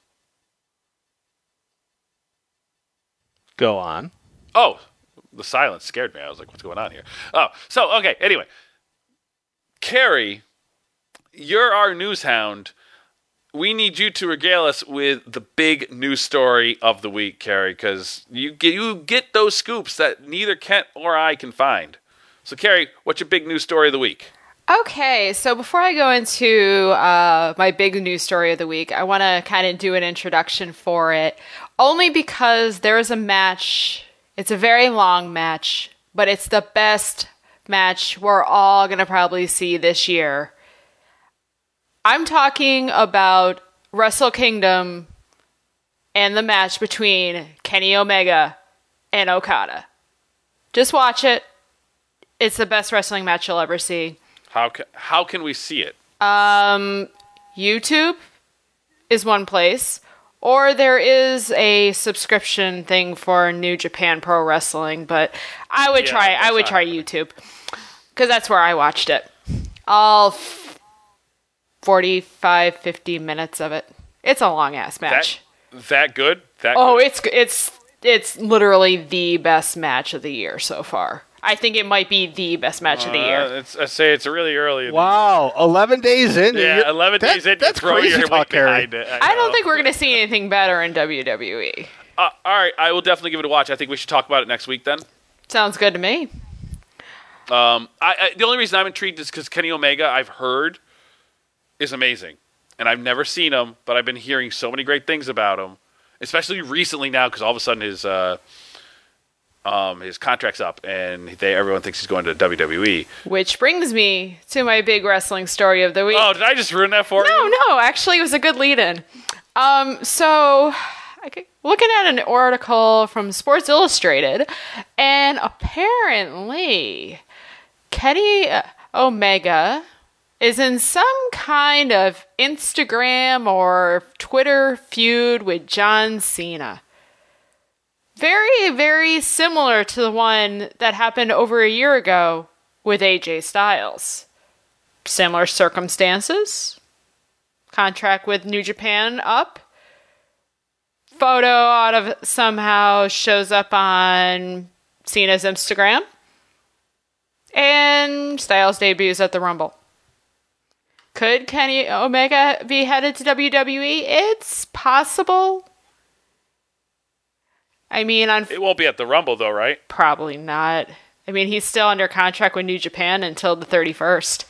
Go on. Oh, the silence scared me. I was like, what's going on here? Oh, so, okay, anyway. Carrie, you're our news hound. We need you to regale us with the big news story of the week, Carrie, because you get, you get those scoops that neither Kent or I can find. So, Carrie, what's your big news story of the week? Okay, so before I go into uh, my big news story of the week, I want to kind of do an introduction for it, only because there is a match. It's a very long match, but it's the best match we're all going to probably see this year. I'm talking about Wrestle Kingdom and the match between Kenny Omega and Okada. Just watch it. It's the best wrestling match you'll ever see. How can, how can we see it? Um, YouTube is one place, or there is a subscription thing for New Japan Pro Wrestling, but I would Yeah, try I would not try happening. YouTube, because that's where I watched it. All f- forty-five, fifty minutes of it. It's a long-ass match. That, that good? That Oh, good? it's it's it's literally the best match of the year so far. I think it might be the best match of the Uh, year. it's, I say it's really early. In Wow, eleven days in. The, yeah, you're- eleven that- days in, That's you throw crazy your talk, weight Harry. behind it. I don't know. think we're going to see anything better in W W E. Uh, all right, I will definitely give it a watch. I think we should talk about it next week then. Sounds good to me. Um, I, I, the only reason I'm intrigued is because Kenny Omega, I've heard, is amazing. And I've never seen him, but I've been hearing so many great things about him, especially recently now because all of a sudden his uh, um, his contract's up and they everyone thinks he's going to W W E. Which brings me to my big wrestling story of the week. Oh, did I just ruin that for no, you? no, actually it was a good lead-in. Um, so, I could, looking at an article from Sports Illustrated, and apparently Kenny Omega is in some kind of Instagram or Twitter feud with John Cena. Very, very similar to the one that happened over a year ago with A J Styles. Similar circumstances. Contract with New Japan up. Photo out of somehow shows up on Cena's Instagram. And Styles debuts at the Rumble. Could Kenny Omega be headed to W W E? It's possible. I mean, on It won't be at the Rumble though, right? probably not. I mean, he's still under contract with New Japan until the thirty-first.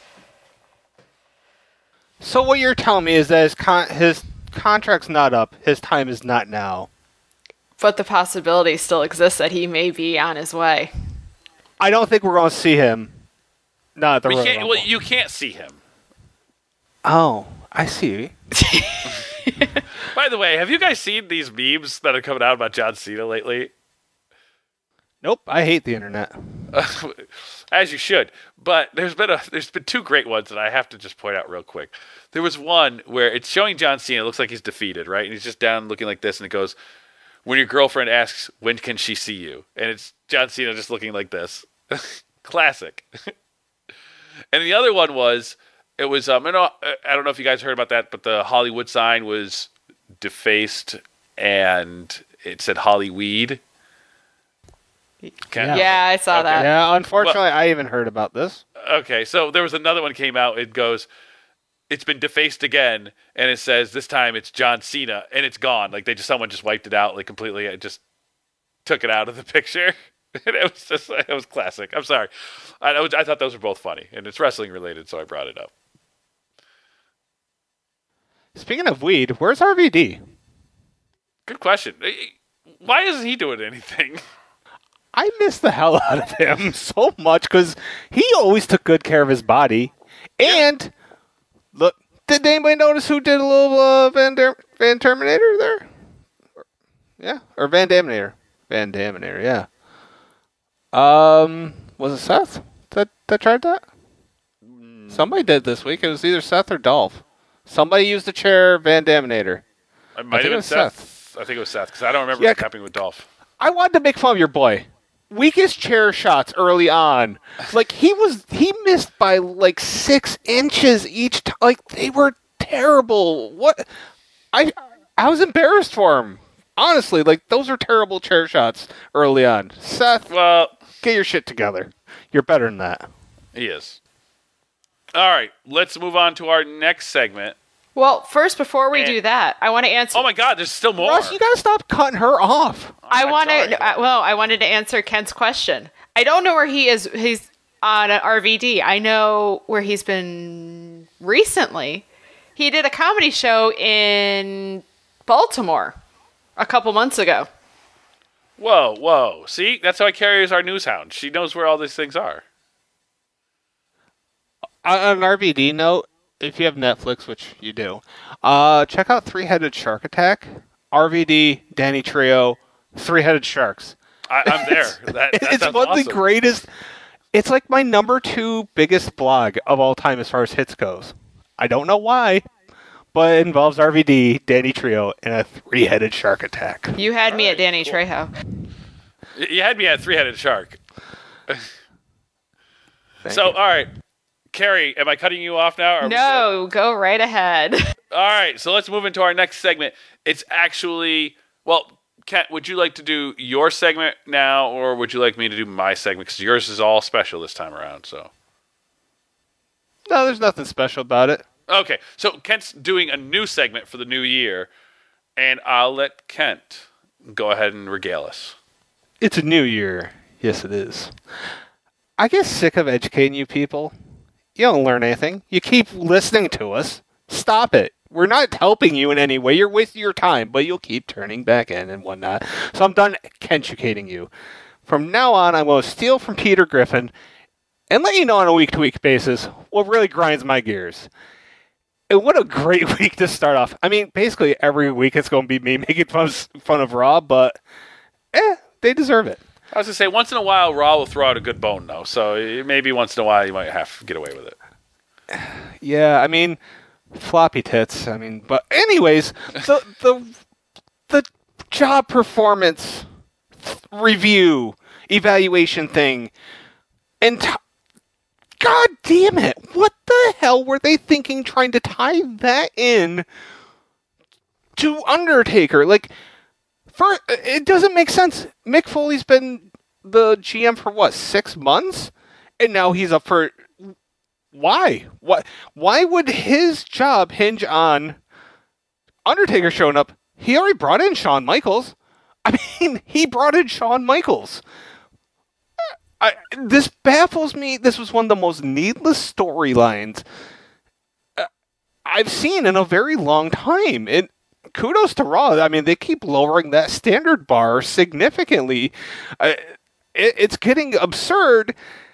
So what you're telling me is that his con- his contract's not up. His time is not now. But the possibility still exists that he may be on his way. I don't think we're going to see him. Not at the We Royal can't, Rumble. well, you can't see him. Oh, I see. By the way, have you guys seen these memes that are coming out about John Cena lately? Nope, I hate the internet. As you should. But there's been a there's been two great ones that I have to just point out real quick. There was one where it's showing John Cena. It looks like he's defeated, right? And he's just down looking like this, and it goes, "When your girlfriend asks, when can she see you?" And it's John Cena just looking like this. Classic. And the other one was, it was, um, I don't know, I don't know if you guys heard about that, but the Hollywood sign was defaced, and it said Hollyweed. Okay. Yeah. Yeah, I saw Okay. that. Yeah, unfortunately, I even heard about this. Okay, so there was another one came out. It goes, it's been defaced again, and it says this time it's John Cena, and it's gone. Like they just someone just wiped it out, like completely. It just took it out of the picture. And it was just, it was classic. I'm sorry, I, I, was, I thought those were both funny, and it's wrestling related, so I brought it up. Speaking of weed, where's R V D? Good question. Why isn't he doing anything? I miss the hell out of him so much because he always took good care of his body. And look, did anybody notice who did a little uh, Van, Der- Van Terminator there? Yeah, or Van Daminator. Van Daminator, yeah. Um, was it Seth that that tried that? Somebody did this week. It was either Seth or Dolph. Somebody used the chair Van Daminator. It might think have it been was Seth. I think it was Seth because I don't remember Yeah, it happening with Dolph. I wanted to make fun of your boy weakest chair shots early on. Like, he was, he missed by like six inches each time. Like, they were terrible. What? I, I was embarrassed for him. Honestly, like, those are terrible chair shots early on. Seth, Well, get your shit together. You're better than that. he is. All right, let's move on to our next segment. Well, first, before we And- do that, I want to answer. Oh my God, there's still more. Russ, you gotta stop cutting her off. I I'm want sorry. to. Uh, well, I wanted to answer Kent's question. I don't know where he is. He's on an R V D. I know where he's been recently. He did a comedy show in Baltimore a couple months ago. Whoa, whoa. See, that's why Carrie is our news hound. She knows where all these things are. On an R V D note, if you have Netflix, which you do, uh, check out Three-Headed Shark Attack. R V D, Danny Trio, Three-Headed Sharks. I, I'm there. That, that It's sounds one of awesome. the greatest. It's like my number two biggest blog of all time as far as hits goes. I don't know why, but it involves R V D, Danny Trio, and a Three-Headed Shark Attack. You had me All at Danny cool. Trejo. You had me at three-headed shark. Thank So, you. all right. Carrie, am I cutting you off now? Or are we No, go right ahead. good? All right, so let's move into our next segment. It's actually, well, Kent, would you like to do your segment now, or would you like me to do my segment? Because yours is all special this time around, so. No, there's nothing special about it. Okay, so Kent's doing a new segment for the new year, and I'll let Kent go ahead and regale us. It's a new year. Yes, it is. I get sick of educating you people. You don't learn anything. You keep listening to us. Stop it. We're not helping you in any way. You're wasting your time, but you'll keep turning back in and whatnot. So I'm done educating you. From now on, I'm going to steal from Peter Griffin and let you know on a week-to-week basis what really grinds my gears. And what a great week to start off. I mean, basically every week it's going to be me making fun of, fun of Raw, but eh, they deserve it. I was going to say, once in a while, Raw will throw out a good bone, though, so maybe once in a while you might have to get away with it. Yeah, I mean, floppy tits. I mean, but anyways, the the the job performance review evaluation thing, and t- God damn it, what the hell were they thinking trying to tie that in to Undertaker? Like, for it doesn't make sense. Mick Foley's been the G M for what, six months, and now he's up for. Why? Why? Why would his job hinge on Undertaker showing up? He already brought in Shawn Michaels. I mean, he brought in Shawn Michaels. I, this baffles me. This was one of the most needless storylines uh, I've seen in a very long time. And kudos to Raw. I mean, they keep lowering that standard bar significantly. Uh, it, it's getting absurd.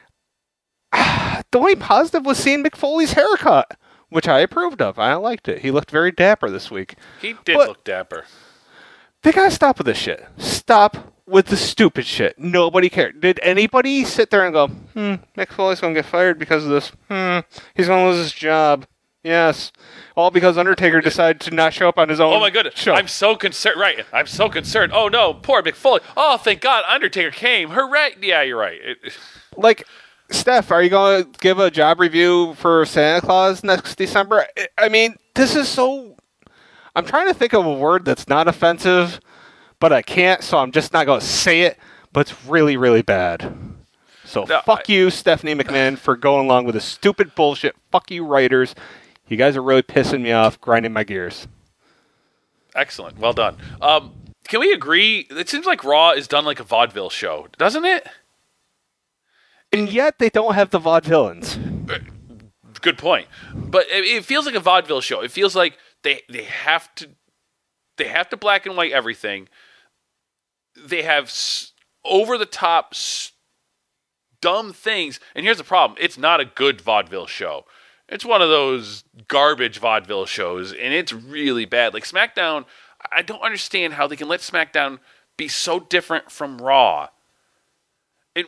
The only positive was seeing Mick Foley's haircut, which I approved of. I liked it. He looked very dapper this week. He did But- look dapper. They gotta stop with this shit. Stop with the stupid shit. Nobody cared. Did anybody sit there and go, hmm, Mick Foley's gonna get fired because of this? Hmm, he's gonna lose his job. Yes. All because Undertaker decided to not show up on his own Oh my goodness! show. I'm so concerned. Right, I'm so concerned. Oh no, poor Mick Foley. Oh, thank God, Undertaker came. Hooray! Yeah, you're right. It, Like, Steph, are you going to give a job review for Santa Claus next December? I- I mean, this is so... I'm trying to think of a word that's not offensive, but I can't, so I'm just not going to say it, but it's really, really bad. So No, fuck I- you, Stephanie McMahon, for going along with this stupid bullshit. Fuck you, writers. You guys are really pissing me off, grinding my gears. excellent. Well done. Um, can we agree? It seems like Raw is done like a vaudeville show, doesn't it? And yet they don't have the vaudevillains. Good point. But it, it feels like a vaudeville show. It feels like they they have to they have to black and white everything. They have s- over the top s- dumb things. And here's the problem: it's not a good vaudeville show. It's one of those garbage vaudeville shows, and it's really bad. Like SmackDown, I don't understand how they can let SmackDown be so different from Raw. It.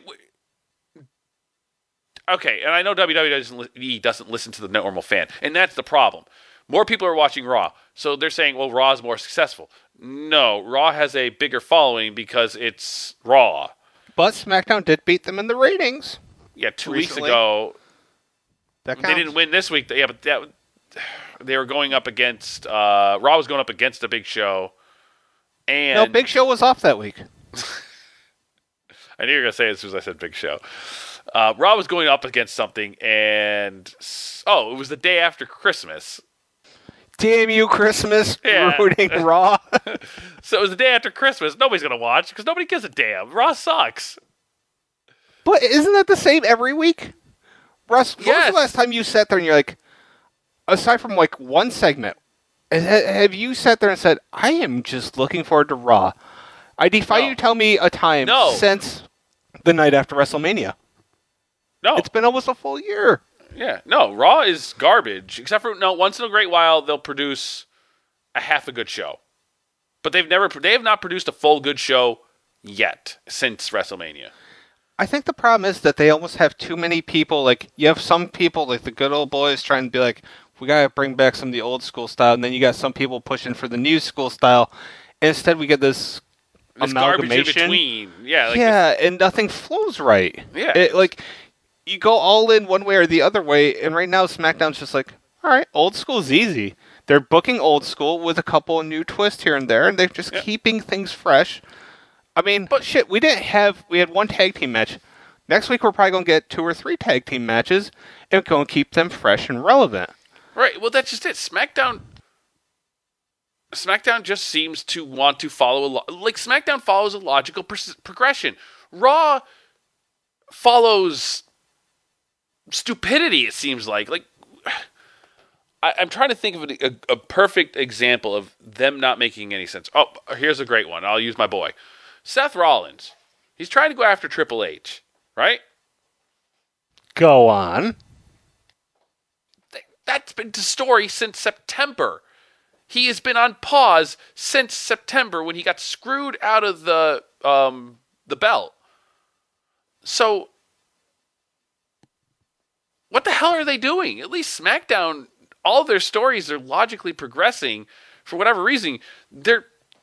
Okay, and I know W W E doesn't, li- doesn't listen to the normal fan, and that's the problem. More people are watching Raw, so they're saying, well, Raw is more successful. No, Raw has a bigger following because it's Raw. But SmackDown did beat them in the ratings. Yeah, two Recently. weeks ago. That They counts. didn't win this week. Yeah, but that, they were going up against uh, Raw was going up against a Big Show, and No, Big Show was off that week. I knew you were going to say it as soon as I said Big Show. Uh, Raw was going up against something, and oh, it was the day after Christmas. Damn you, Christmas, Yeah. ruining Raw. So it was the day after Christmas. Nobody's going to watch because nobody gives a damn. Raw sucks. But isn't that the same every week? Russ, when was Yes. the last time you sat there and you're like, aside from like one segment, ha- have you sat there and said, I am just looking forward to Raw? I defy No. you to tell me a time No. since the night after WrestleMania. No. It's been almost a full year. Yeah, no, Raw is garbage. Except for no, once in a great while they'll produce a half a good show, but they've never they have not produced a full good show yet since WrestleMania. I think the problem is that they almost have too many people. Like, you have some people, like the good old boys, trying to be like, we gotta bring back some of the old school style, and then you got some people pushing for the new school style. And instead, we get this, This garbage in amalgamation. between, yeah, like yeah, and nothing flows right. Yeah. It, like, you go all in one way or the other way, and right now SmackDown's just like, all right, old school's easy. They're booking old school with a couple of new twists here and there, and they're just Yeah. keeping things fresh. I mean, but shit, we didn't have, we had one tag team match. Next week we're probably going to get two or three tag team matches, and going to keep them fresh and relevant. right. Well, that's just it. SmackDown, SmackDown just seems to want to follow a lo- like SmackDown follows a logical pr- progression. Raw follows stupidity. It seems like like. I, I'm trying to think of a, a, a perfect example of them not making any sense. Oh, here's a great one. I'll use my boy. Seth Rollins. He's trying to go after Triple H, right? Go on. Th- That's been the story since September. He has been on pause since September when he got screwed out of the um, the belt. So, what the hell are they doing? At least SmackDown, all of their stories are logically progressing. For whatever reason, they're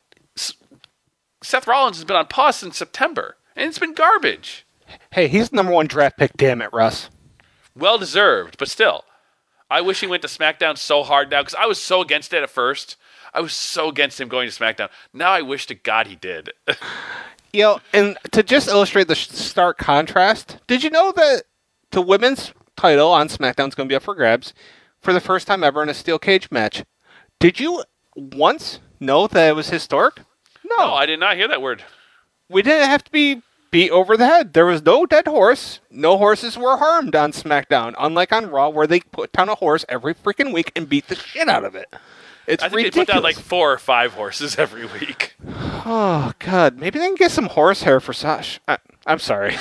Seth Rollins has been on pause since September, and it's been garbage. Hey, he's the number one draft pick, damn it, Russ. Well deserved, but still. I wish he went to SmackDown so hard now, because I was so against it at first. I was so against him going to SmackDown. Now I wish to God he did. You know, and to just illustrate the sh- stark contrast, did you know that the women's title on SmackDown is going to be up for grabs for the first time ever in a steel cage match? Did you once know that it was historic? No. No, I did not hear that word. We didn't have to be beat over the head. There was no dead horse. No horses were harmed on SmackDown, unlike on Raw, where they put down a horse every freaking week and beat the shit out of it. It's I think ridiculous. they put down like four or five horses every week. Oh, God. Maybe they can get some horse hair for Sash. I, I'm sorry.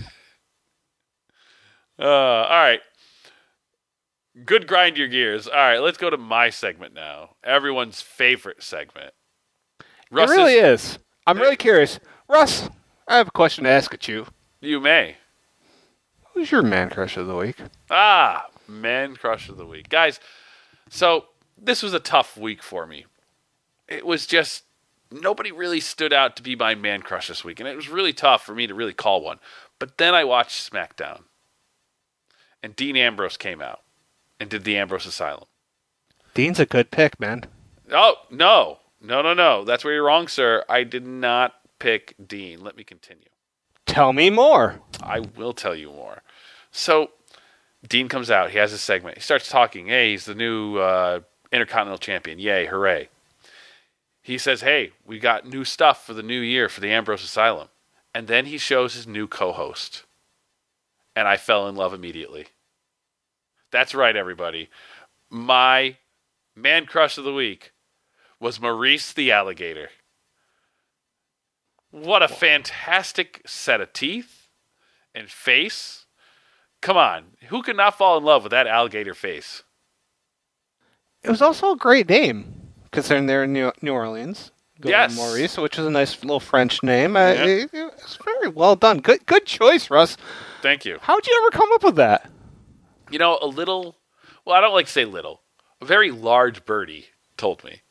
Uh, all right. Good grind your gears. All right, let's go to my segment now. Everyone's favorite segment. It really is. I'm really curious. Russ, I have a question to ask at you. You may. Who's your man crush of the week? Ah, man crush of the week. Guys, so this was a tough week for me. It was just, nobody really stood out to be my man crush this week, and it was really tough for me to really call one. But then I watched SmackDown, and Dean Ambrose came out and did the Ambrose Asylum. Dean's a good pick, man. Oh, no. No, no, no. That's where you're wrong, sir. I did not pick Dean. Let me continue. Tell me more. I will tell you more. So, Dean comes out. He has a segment. He starts talking. Hey, he's the new uh, Intercontinental Champion. Yay, hooray. He says, hey, we got new stuff for the new year for the Ambrose Asylum. And then he shows his new co-host. And I fell in love immediately. That's right, everybody. My man crush of the week was Maurice the Alligator. What a fantastic set of teeth and face. Come on. Who could not fall in love with that alligator face? It was also a great name, considering they're in New, New Orleans. Yes. Maurice, which is a nice little French name. Uh, Yeah. it, it's very well done. Good good choice, Russ. Thank you. How'd you ever come up with that? You know, a little, well, I don't like to say little. A very large birdie told me.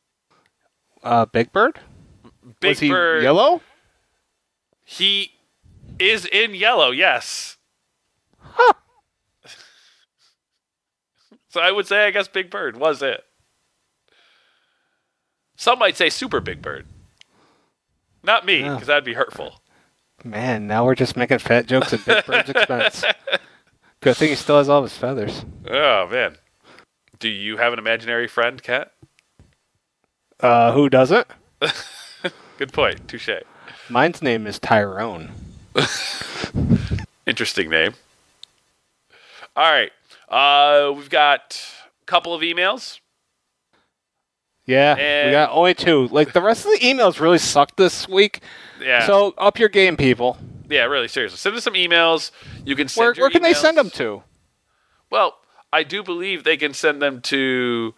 Uh, Big Bird? Big was he Bird. yellow? He is in yellow, yes. Huh. So I would say, I guess Big Bird was it. Some might say Super Big Bird. Not me, because Yeah. that'd be hurtful. Man, now we're just making fat jokes at Big Bird's expense. Good thing he still has all of his feathers. Oh, man. Do you have an imaginary friend, Kat? Uh, who doesn't? Good point. Touche. Mine's name is Tyrone. Interesting name. All right. Uh, we've got a couple of emails. Yeah, And- we got only two. Like, the rest of the emails really sucked this week. Yeah. So, up your game, people. yeah, really, seriously. Send us some emails. You can send Where, your where can they emails- send them to? Well, I do believe they can send them to...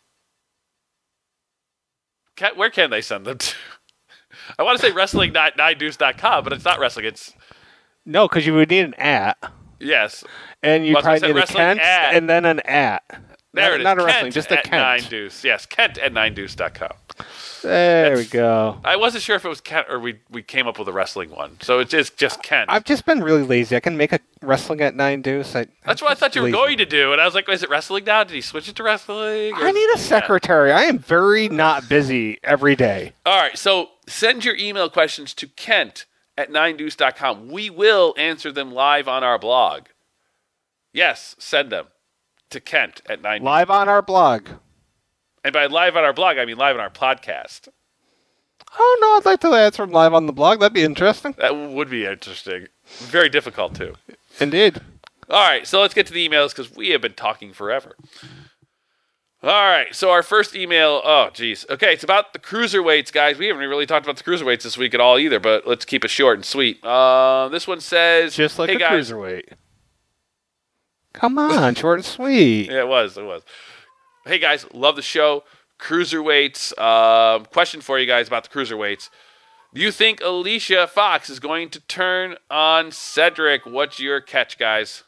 Kat, where can they send them to? I want to say wrestling dot nine deuce dot com, but it's not wrestling. It's... No, because you would need an at. Yes. And you Well, I probably said need a wrestling Kent at. and then an at. There not, it is. Not a Kent wrestling, just a at Kent. nine deuce. Yes, Kent at nine deuce dot com. There That's- we go. I wasn't sure if it was Kent or we we came up with a wrestling one. So it's just, just Kent. I've just been really lazy. I can make a wrestling at nine deuce. I, That's what I thought you were lazy. going to do. And I was like, is it wrestling now? Did he switch it to wrestling? Or I is need it- a secretary. I am very not busy every day. All right, so send your email questions to Kent at nine deuce dot com. We will answer them live on our blog. Yes, send them to Kent at nine. Live on our blog. And by live on our blog, I mean live on our podcast. Oh, no, I'd like to answer them live on the blog. That'd be interesting. That would be interesting. Very difficult, too. Indeed. All right, so let's get to the emails because we have been talking forever. All right, so our first email, oh, geez. Okay, it's about the cruiserweights, guys. We haven't really talked about the cruiserweights this week at all either, but let's keep it short and sweet. Uh, this one says, Just like hey, a guys. cruiserweight. Come on, short and sweet. Yeah, it was, it was. Hey, guys, love the show. Cruiserweights. Um, question for you guys about the cruiserweights. Do you think Alicia Fox is going to turn on Cedric? What's your catch, guys?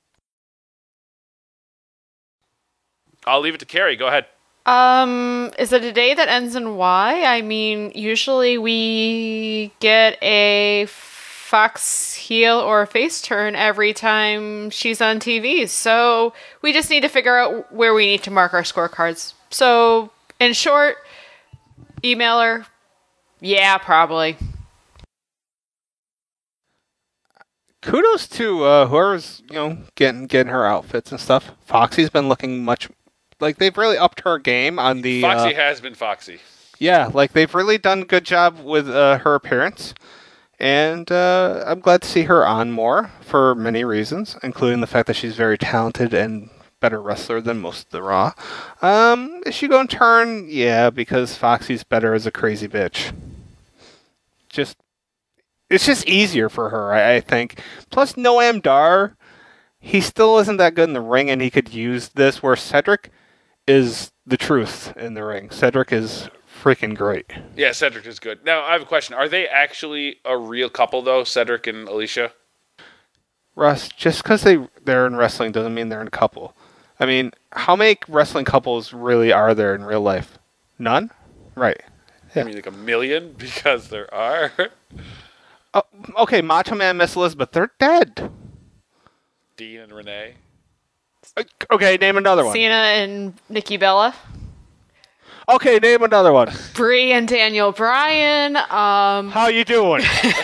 I'll leave it to Carrie. Go ahead. Um, is it a day that ends in Y? I mean, usually we get a Fox heel or a face turn every time she's on T V. So we just need to figure out where we need to mark our scorecards. So, in short, email her. Yeah, probably. Kudos to uh, whoever's, you know, getting getting her outfits and stuff. Foxy's been looking much like they've really upped her game on the Foxy uh, has been Foxy. yeah, like they've really done a good job with uh, her appearance. And uh, I'm glad to see her on more for many reasons, including the fact that she's very talented and better wrestler than most of the Raw. Um, is she going to turn? Yeah, because Foxy's better as a crazy bitch. Just, it's just easier for her, I, I think. Plus, Noam Dar, he still isn't that good in the ring, and he could use this. Where Cedric is the truth in the ring. Cedric is freaking great. Yeah, Cedric is good. Now, I have a question. Are they actually a real couple, though, Cedric and Alicia? Russ, just because they, they're in wrestling doesn't mean they're in a couple. I mean, how many wrestling couples really are there in real life? None? Right. I mean, like a million? Because there are. Oh, okay, Macho Man and Miss Elizabeth, they're dead. Dean and Renee. Uh, Okay, name another one. Cena and Nikki Bella. Okay, name another one. Brie and Daniel Bryan. Um, How you doing?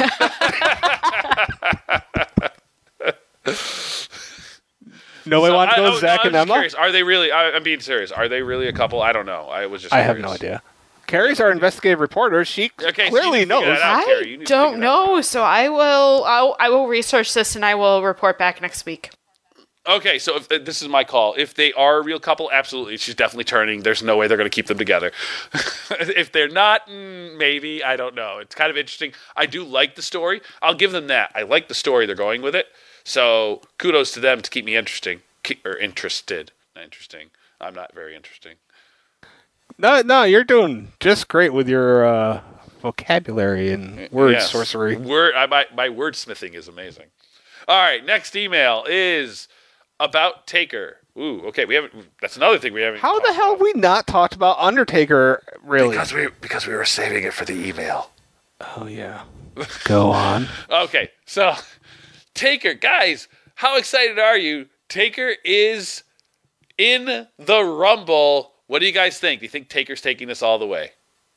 Nobody So, wants I- to I go was- Zach I was and just Emma? curious. Are they really? I, I'm being serious. Are they really a couple? I don't know. I was just. I have curious. no idea. Carrie's our investigative reporter. She Okay, so clearly you need to figure knows. that out. I Carrie, you need to don't figure that out. know, so I will. I'll, I will research this and I will report back next week. Okay, so if, uh, this is my call. If they are a real couple, absolutely, she's definitely turning. There's no way they're going to keep them together. If they're not, mm, maybe. I don't know. It's kind of interesting. I do like the story. I'll give them that. I like the story they're going with it. So kudos to them to keep me interesting Keep, or interested. Not interesting. I'm not very interesting. No, no, you're doing just great with your uh, vocabulary and word Yes. sorcery. Word. I, my my wordsmithing is amazing. All right, next email is about Taker. Ooh, okay. We haven't. That's another thing we haven't. How the talked hell about. have we not talked about Undertaker, really? Because we because we were saving it for the email. Oh, yeah. Go on. Okay, so Taker, guys, how excited are you? Taker is in the Rumble. What do you guys think? Do you think Taker's taking this all the way?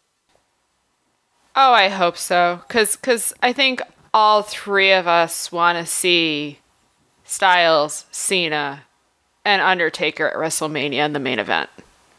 Oh, I hope so. Because cause I think all three of us want to see Styles, Cena, and Undertaker at WrestleMania in the main event.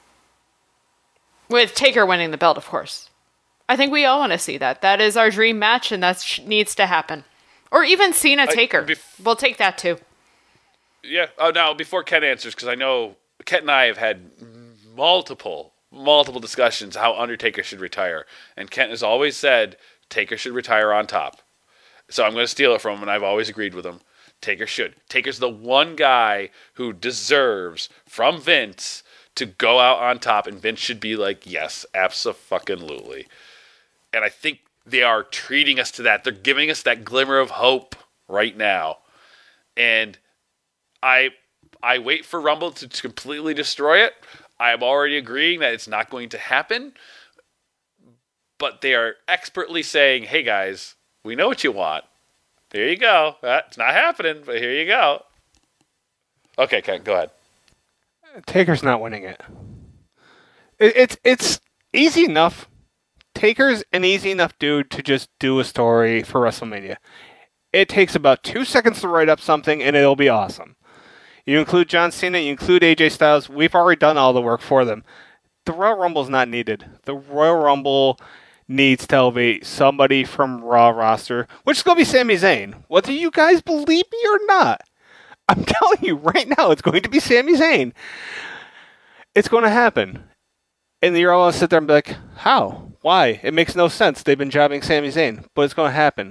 With Taker winning the belt, of course. I think we all want to see that. That is our dream match, and that sh- needs to happen. Or even Cena Taker. I, bef- we'll take that too. Yeah. Oh, now before Ken answers, because I know Ken and I have had multiple, multiple discussions how Undertaker should retire, and Kent has always said Taker should retire on top. So I'm going to steal it from him, and I've always agreed with him. Taker should. Taker's the one guy who deserves from Vince to go out on top, and Vince should be like, yes, abso-fucking-lutely. And I think they are treating us to that. They're giving us that glimmer of hope right now. And I I wait for Rumble to, to completely destroy it. I am already agreeing that it's not going to happen. But they are expertly saying, hey, guys, we know what you want. There you go. It's not happening, but here you go. Okay, Ken, go ahead. Taker's not winning it. it. It's it's easy enough. Taker's an easy enough dude to just do a story for WrestleMania. It takes about two seconds to write up something, and it'll be awesome. You include John Cena, you include A J Styles. We've already done all the work for them. The Royal Rumble's not needed. The Royal Rumble needs to elevate somebody from Raw roster, which is going to be Sami Zayn. Whether you guys believe me or not, I'm telling you right now, it's going to be Sami Zayn. It's going to happen. And you're all going to sit there and be like, how? Why? It makes no sense. They've been jobbing Sami Zayn, but it's going to happen.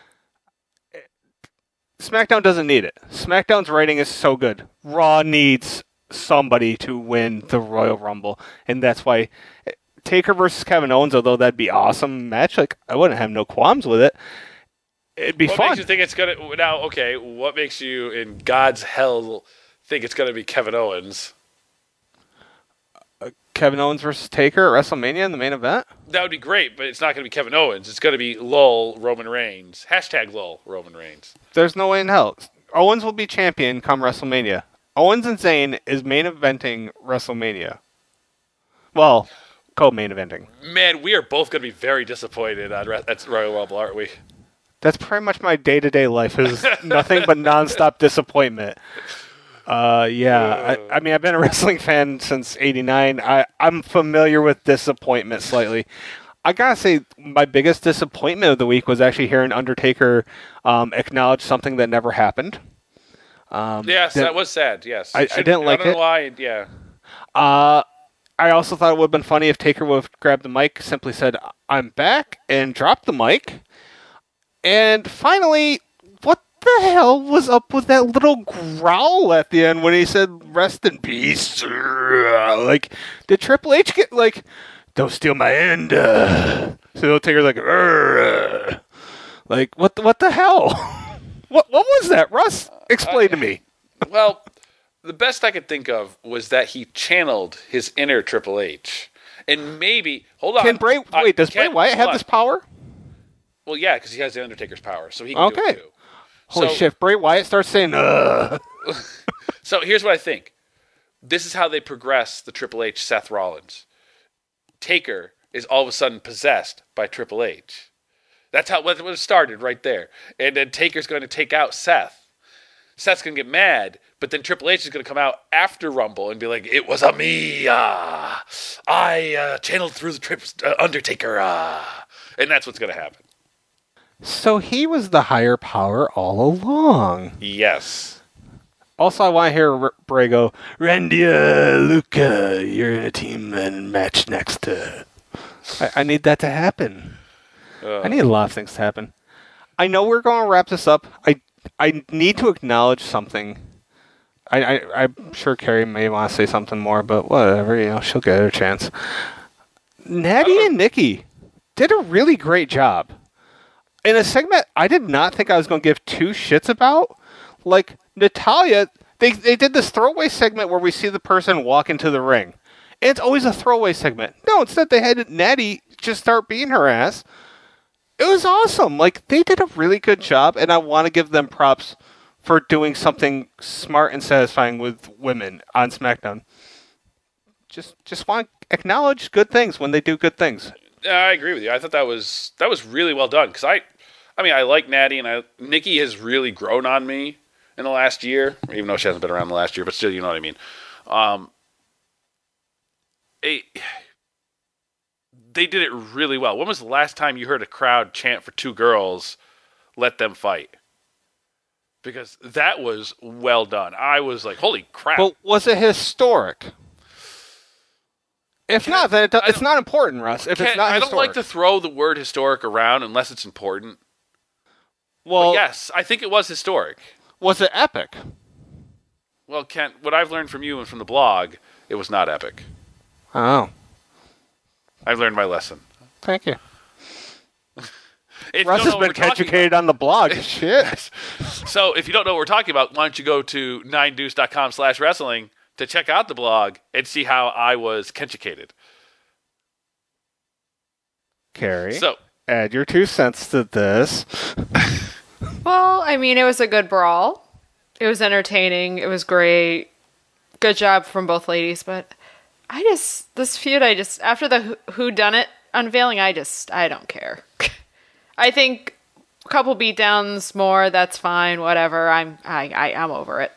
SmackDown doesn't need it. SmackDown's writing is so good. Raw needs somebody to win the Royal Rumble, and that's why Taker versus Kevin Owens, although that'd be awesome match, like I wouldn't have no qualms with it. It'd be what fun. What makes you think it's gonna now? Okay, what makes you in God's hell think it's gonna be Kevin Owens? Uh, Kevin Owens versus Taker at WrestleMania in the main event? That would be great, but it's not gonna be Kevin Owens. It's gonna be lol Roman Reigns. Hashtag lol Roman Reigns. There's no way in hell. Owens will be champion come WrestleMania. Owens and Zayn is main eventing WrestleMania. Well, co-main eventing. Man, we are both going to be very disappointed on Re- at Royal Rumble, aren't we? That's pretty much my day-to-day life is nothing but nonstop disappointment. Uh, yeah, I, I mean, I've been a wrestling fan since eighty-nine. I, I'm familiar with disappointment slightly. I gotta say, my biggest disappointment of the week was actually hearing Undertaker um, acknowledge something that never happened. Um, yes, that, that was sad, yes. I, I didn't like I don't it. know why, yeah. Uh, I also thought it would have been funny if Taker would have grabbed the mic, simply said, I'm back, and dropped the mic. And finally, what the hell was up with that little growl at the end when he said, rest in peace? Like, did Triple H get, like, don't steal my end? Uh. So Taker's like, Urgh. Like, what the, what the hell? what what was that, Russ? Explain uh, to me. Well, the best I could think of was that he channeled his inner Triple H. And maybe, hold on. Can Bray, uh, wait, does Bray Wyatt have on. this power? Well, yeah, because he has the Undertaker's power, so he can okay. do it too. Holy so, shit, Bray Wyatt starts saying, Ugh. So here's what I think. This is how they progress the Triple H Seth Rollins. Taker is all of a sudden possessed by Triple H. That's how it started right there. And then Taker's going to take out Seth. Seth's going to get mad, but then Triple H is going to come out after Rumble and be like, it was a me. Uh, I uh, channeled through the tri- uh, Undertaker. Uh, and that's what's going to happen. So he was the higher power all along. Yes. Also, I want to hear R- Bray go, Randy uh, Luca, you're in a team and match next. Uh. I-, I need that to happen. Uh. I need a lot of things to happen. I know we're going to wrap this up. I I need to acknowledge something. I, I, I'm sure Carrie may want to say something more, but whatever, you know, she'll get her chance. Natty and Nikki did a really great job. In a segment I did not think I was going to give two shits about. Like, Natalya, they they did this throwaway segment where we see the person walk into the ring. And it's always a throwaway segment. No, instead they had Natty just start beating her ass. It was awesome. Like, they did a really good job, and I want to give them props for doing something smart and satisfying with women on SmackDown. Just just want to acknowledge good things when they do good things. Yeah, I agree with you. I thought that was that was really well done because I, I mean, I like Natty and I Nikki has really grown on me in the last year, even though she hasn't been around the last year, but still, you know what I mean. Um, it, they did it really well. When was the last time you heard a crowd chant for two girls, let them fight? Because that was well done. I was like, holy crap. But was it historic? If Can not, I, then it do, it's not important, Russ. If can, it's not I historic. don't like to throw the word historic around unless it's important. Well, but yes, I think it was historic. Was it epic? Well, Kent, what I've learned from you and from the blog, it was not epic. Oh. I've learned my lesson. Thank you. If Russ you has don't know been what we're talking educated about- on the blog. Shit. So if you don't know what we're talking about, why don't you go to nine deuce dot com slash wrestling to check out the blog and see how I was Kenchicated. Carrie, So, add your two cents to this. Well, I mean, it was a good brawl. It was entertaining. It was great. Good job from both ladies. But I just, this feud, I just, after the Who Done It unveiling, I just, I don't care. I think a couple beatdowns more, that's fine, whatever. I'm, I, I, I'm over it.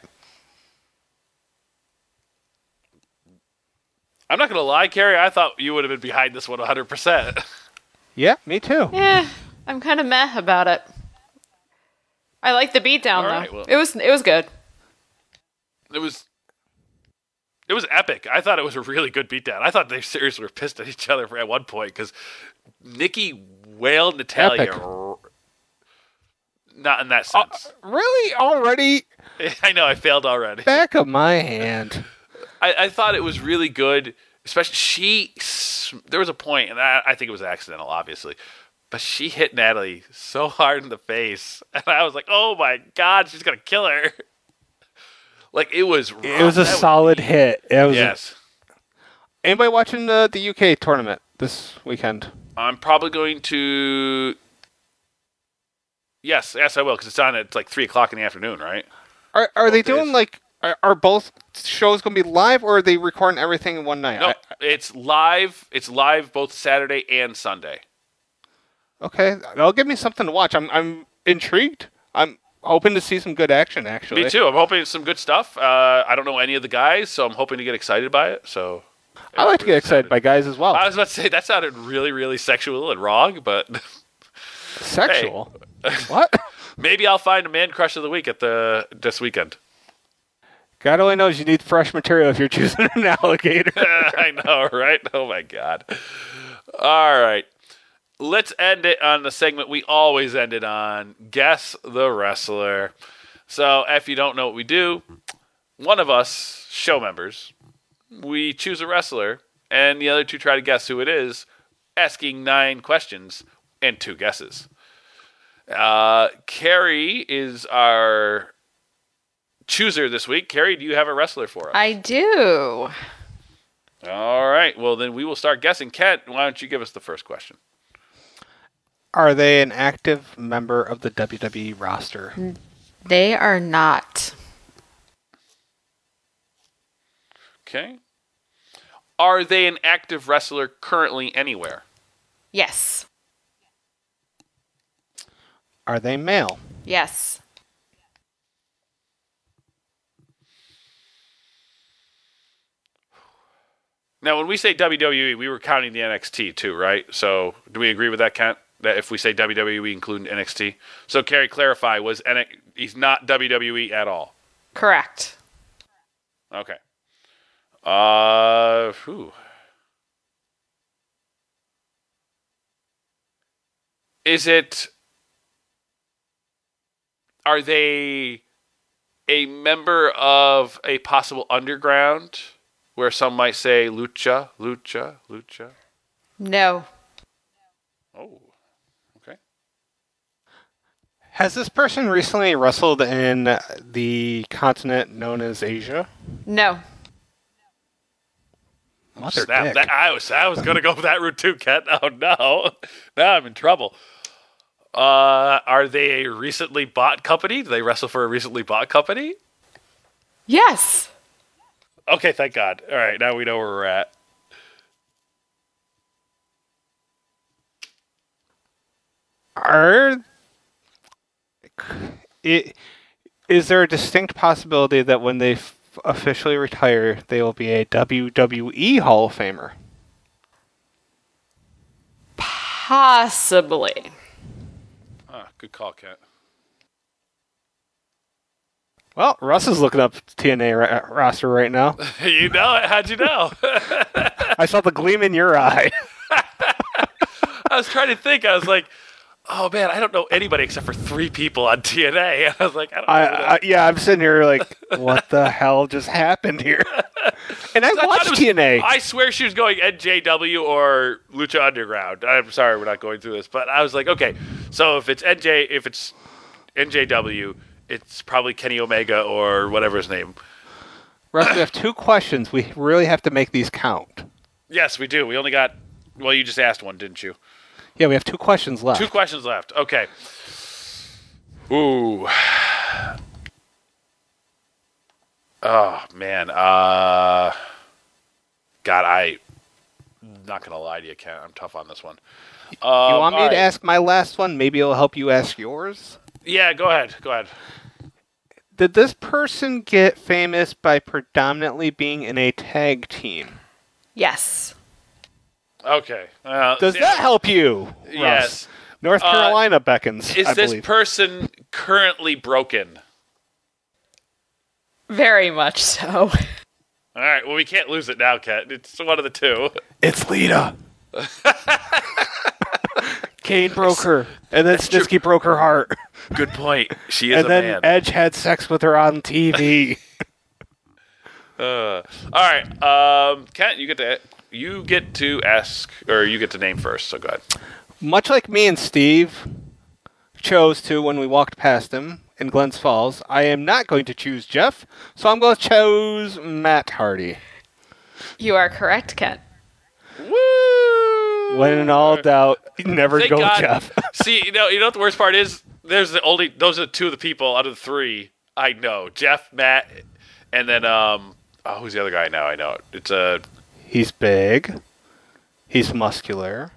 I'm not going to lie, Carrie, I thought you would have been behind this one one hundred percent. Yeah, me too. Yeah, I'm kind of meh about it. I like the beatdown All though. right, well. It was, it was good. It was it was epic. I thought it was a really good beatdown. I thought they seriously were pissed at each other for at one point because Nikki wailed Natalia. Epic. R- not in that Uh, sense. really? Already? I know, I failed already. Back of my hand. I, I thought it was really good, especially she. There was a point, and I, I think it was accidental, obviously, but she hit Natalie so hard in the face, and I was like, "Oh my god, she's gonna kill her!" Like it was. Rough. It was a That solid hit. It was yes. A, anybody watching the, the U K tournament this weekend? I'm probably going to. Yes, yes, I will, because it's on at like three o'clock in the afternoon, right? Are are they Both days. doing like are, are both shows going to be live, or are they recording everything in one night? No, I- it's live. It's live both Saturday and Sunday. okay, that'll give me something to watch. I'm I'm intrigued. I'm hoping to see some good action. Actually, Me too. I'm hoping it's some good stuff. Uh, I don't know any of the guys, so I'm hoping to get excited by it. So I like to get excited by guys as well. I was about to say that sounded really, really sexual and wrong, but Sexual. What? maybe I'll find a man crush of the week at the this weekend. God only knows you need fresh material if you're choosing an alligator. I know, right? Oh my god! All right, let's end it on the segment we always end it on. Guess the wrestler. So, if you don't know what we do, one of us show members, we choose a wrestler, and the other two try to guess who it is, asking nine questions and two guesses. Uh, Carrie is our chooser this week. Carrie, do you have a wrestler for us? I do. All right. Well, then we will start guessing. Kent, why don't you give us the first question? Are they an active member of the W W E roster? They are not. Okay. Are they an active wrestler currently anywhere? Yes. Are they male? Yes. Now, when we say W W E, we were counting the N X T too, right? So, do we agree with that, Kent? That if we say W W E, we include N X T? So, Carrie, clarify, was N X T, he's not W W E at all? Correct. Okay. Uh, whew. Is it... Are they a member of a possible underground where some might say lucha, lucha, lucha? No. Oh, okay. Has this person recently wrestled in the continent known as Asia? No. Mother Snap. dick. That, I was I was going to go that route too, Ken. Oh, no. Now I'm in trouble. Uh, are they a recently bought company? Do they wrestle for a recently bought company? Yes. Okay, thank God. All right, now we know where we're at. Are it, is there a distinct possibility that when they f- officially retire, they will be a W W E Hall of Famer? Possibly. Ah, good call, Kent. Well, Russ is looking up T N A ra- roster right now. You know it. How'd you know? I saw the gleam in your eye. I was trying to think. I was like, oh, man, I don't know anybody except for three people on T N A. I was like, I don't know. I, I, yeah, I'm sitting here like, what the hell just happened here? And I I watched thought it was- T N A. I swear she was going N J W or Lucha Underground. I'm sorry we're not going through this, but I was like, okay, so if it's N J, if it's N J W, it's probably Kenny Omega or whatever his name. Russ, we have two questions. We really have to make these count. Yes, we do. We only got, well, you just asked one, didn't you? Yeah, we have two questions left. Two questions left. Okay. Ooh. Oh, man. Uh, God, I, not going to lie to you, Ken. I'm tough on this one. Um, you want me all to right. ask my last one? Maybe it'll help you ask yours? Yeah, go ahead. Go ahead. Did this person get famous by predominantly being in a tag team? Yes. Okay. Uh, Does yeah, that help you, Russ? Yes. North Uh, Carolina beckons, Is I this believe. person currently broken? Very much so. All right. Well, we can't lose it now, Kat. It's one of the two. It's Lita. Kane broke her, and then true. Snitsky broke her heart. Good point. She is And a then man. Edge had sex with her on T V. Uh, all right, um, Kent, you get to you get to ask, or you get to name first. So go ahead. Much like me and Steve chose to when we walked past him in Glens Falls, I am not going to choose Jeff, so I'm going to choose Matt Hardy. You are correct, Kent. Woo! When in all doubt, never Thank go God. Jeff. See, you know, you know what the worst part is? There's the only those are two of the people out of the three I know: Jeff, Matt, and then um, oh, who's the other guy I know? I know it's a. He's big. He's muscular.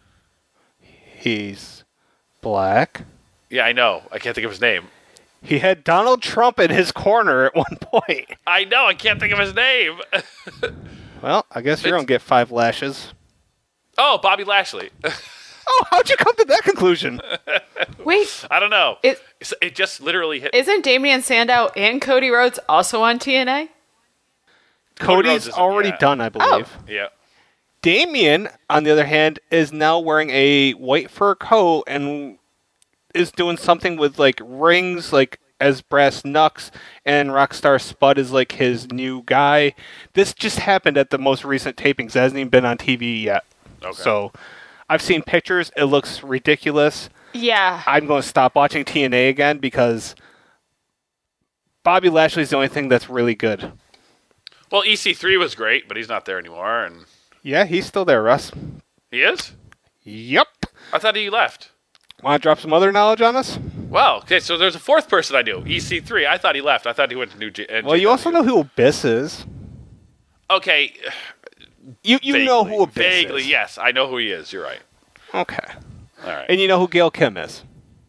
He's black. Yeah, I know. I can't think of his name. He had Donald Trump in his corner at one point. I know. I can't think of his name. Well, I guess you're It's- going to get five lashes. Oh, Bobby Lashley. Oh, how'd you come to that conclusion? Wait, I don't know. It- It's- it just literally hit. isn't Damian Sandow and Cody Rhodes also on T N A? Cody Rhodes Cody's isn't already yet. done, I believe. Yeah. Damien, on the other hand, is now wearing a white fur coat and is doing something with like rings, like as brass knucks, and Rockstar Spud is like his new guy. This just happened at the most recent tapings. It hasn't even been on T V yet. Okay. So I've seen pictures. It looks ridiculous. Yeah. I'm going to stop watching T N A again because Bobby Lashley's the only thing that's really good. Well, E C three was great, but he's not there anymore, and Yeah, he's still there, Russ. he is. Yep. I thought he left. Want to drop some other knowledge on us? Wow. Okay, so there's a fourth person I knew, E C three. I thought he left. I thought he went to New J- N J W. Well, you also know who Abyss is. Okay. You you vaguely, know who Abyss vaguely, is. yes, I know who he is. You're right. Okay. All right. And you know who Gail Kim is.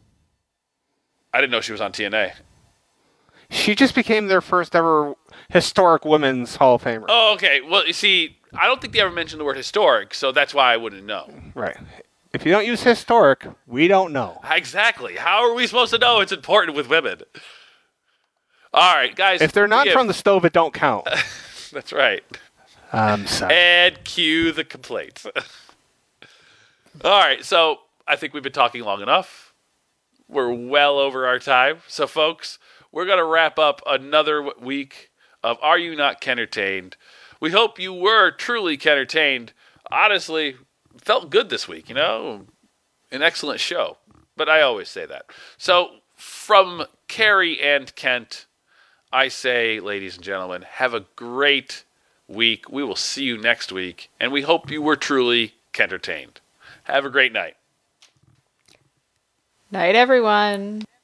I didn't know she was on T N A. She just became their first ever historic women's Hall of Famer. Oh, okay. Well, you see, I don't think they ever mentioned the word historic, so that's why I wouldn't know. Right. If you don't use historic, we don't know. Exactly. How are we supposed to know it's important with women? All right, guys. If they're not we have- from the stove, it don't count. That's right. I'm sorry. And cue the complaints. All right, so I think we've been talking long enough. We're well over our time. So, folks, we're going to wrap up another w- week of Are You Not Kentertained? We hope you were truly Kentertained. Honestly, felt good this week, you know? An excellent show. But I always say that. So, from Carrie and Kent, I say, ladies and gentlemen, have a great week. We will see you next week, and we hope you were truly entertained. Have a great night. Night, everyone.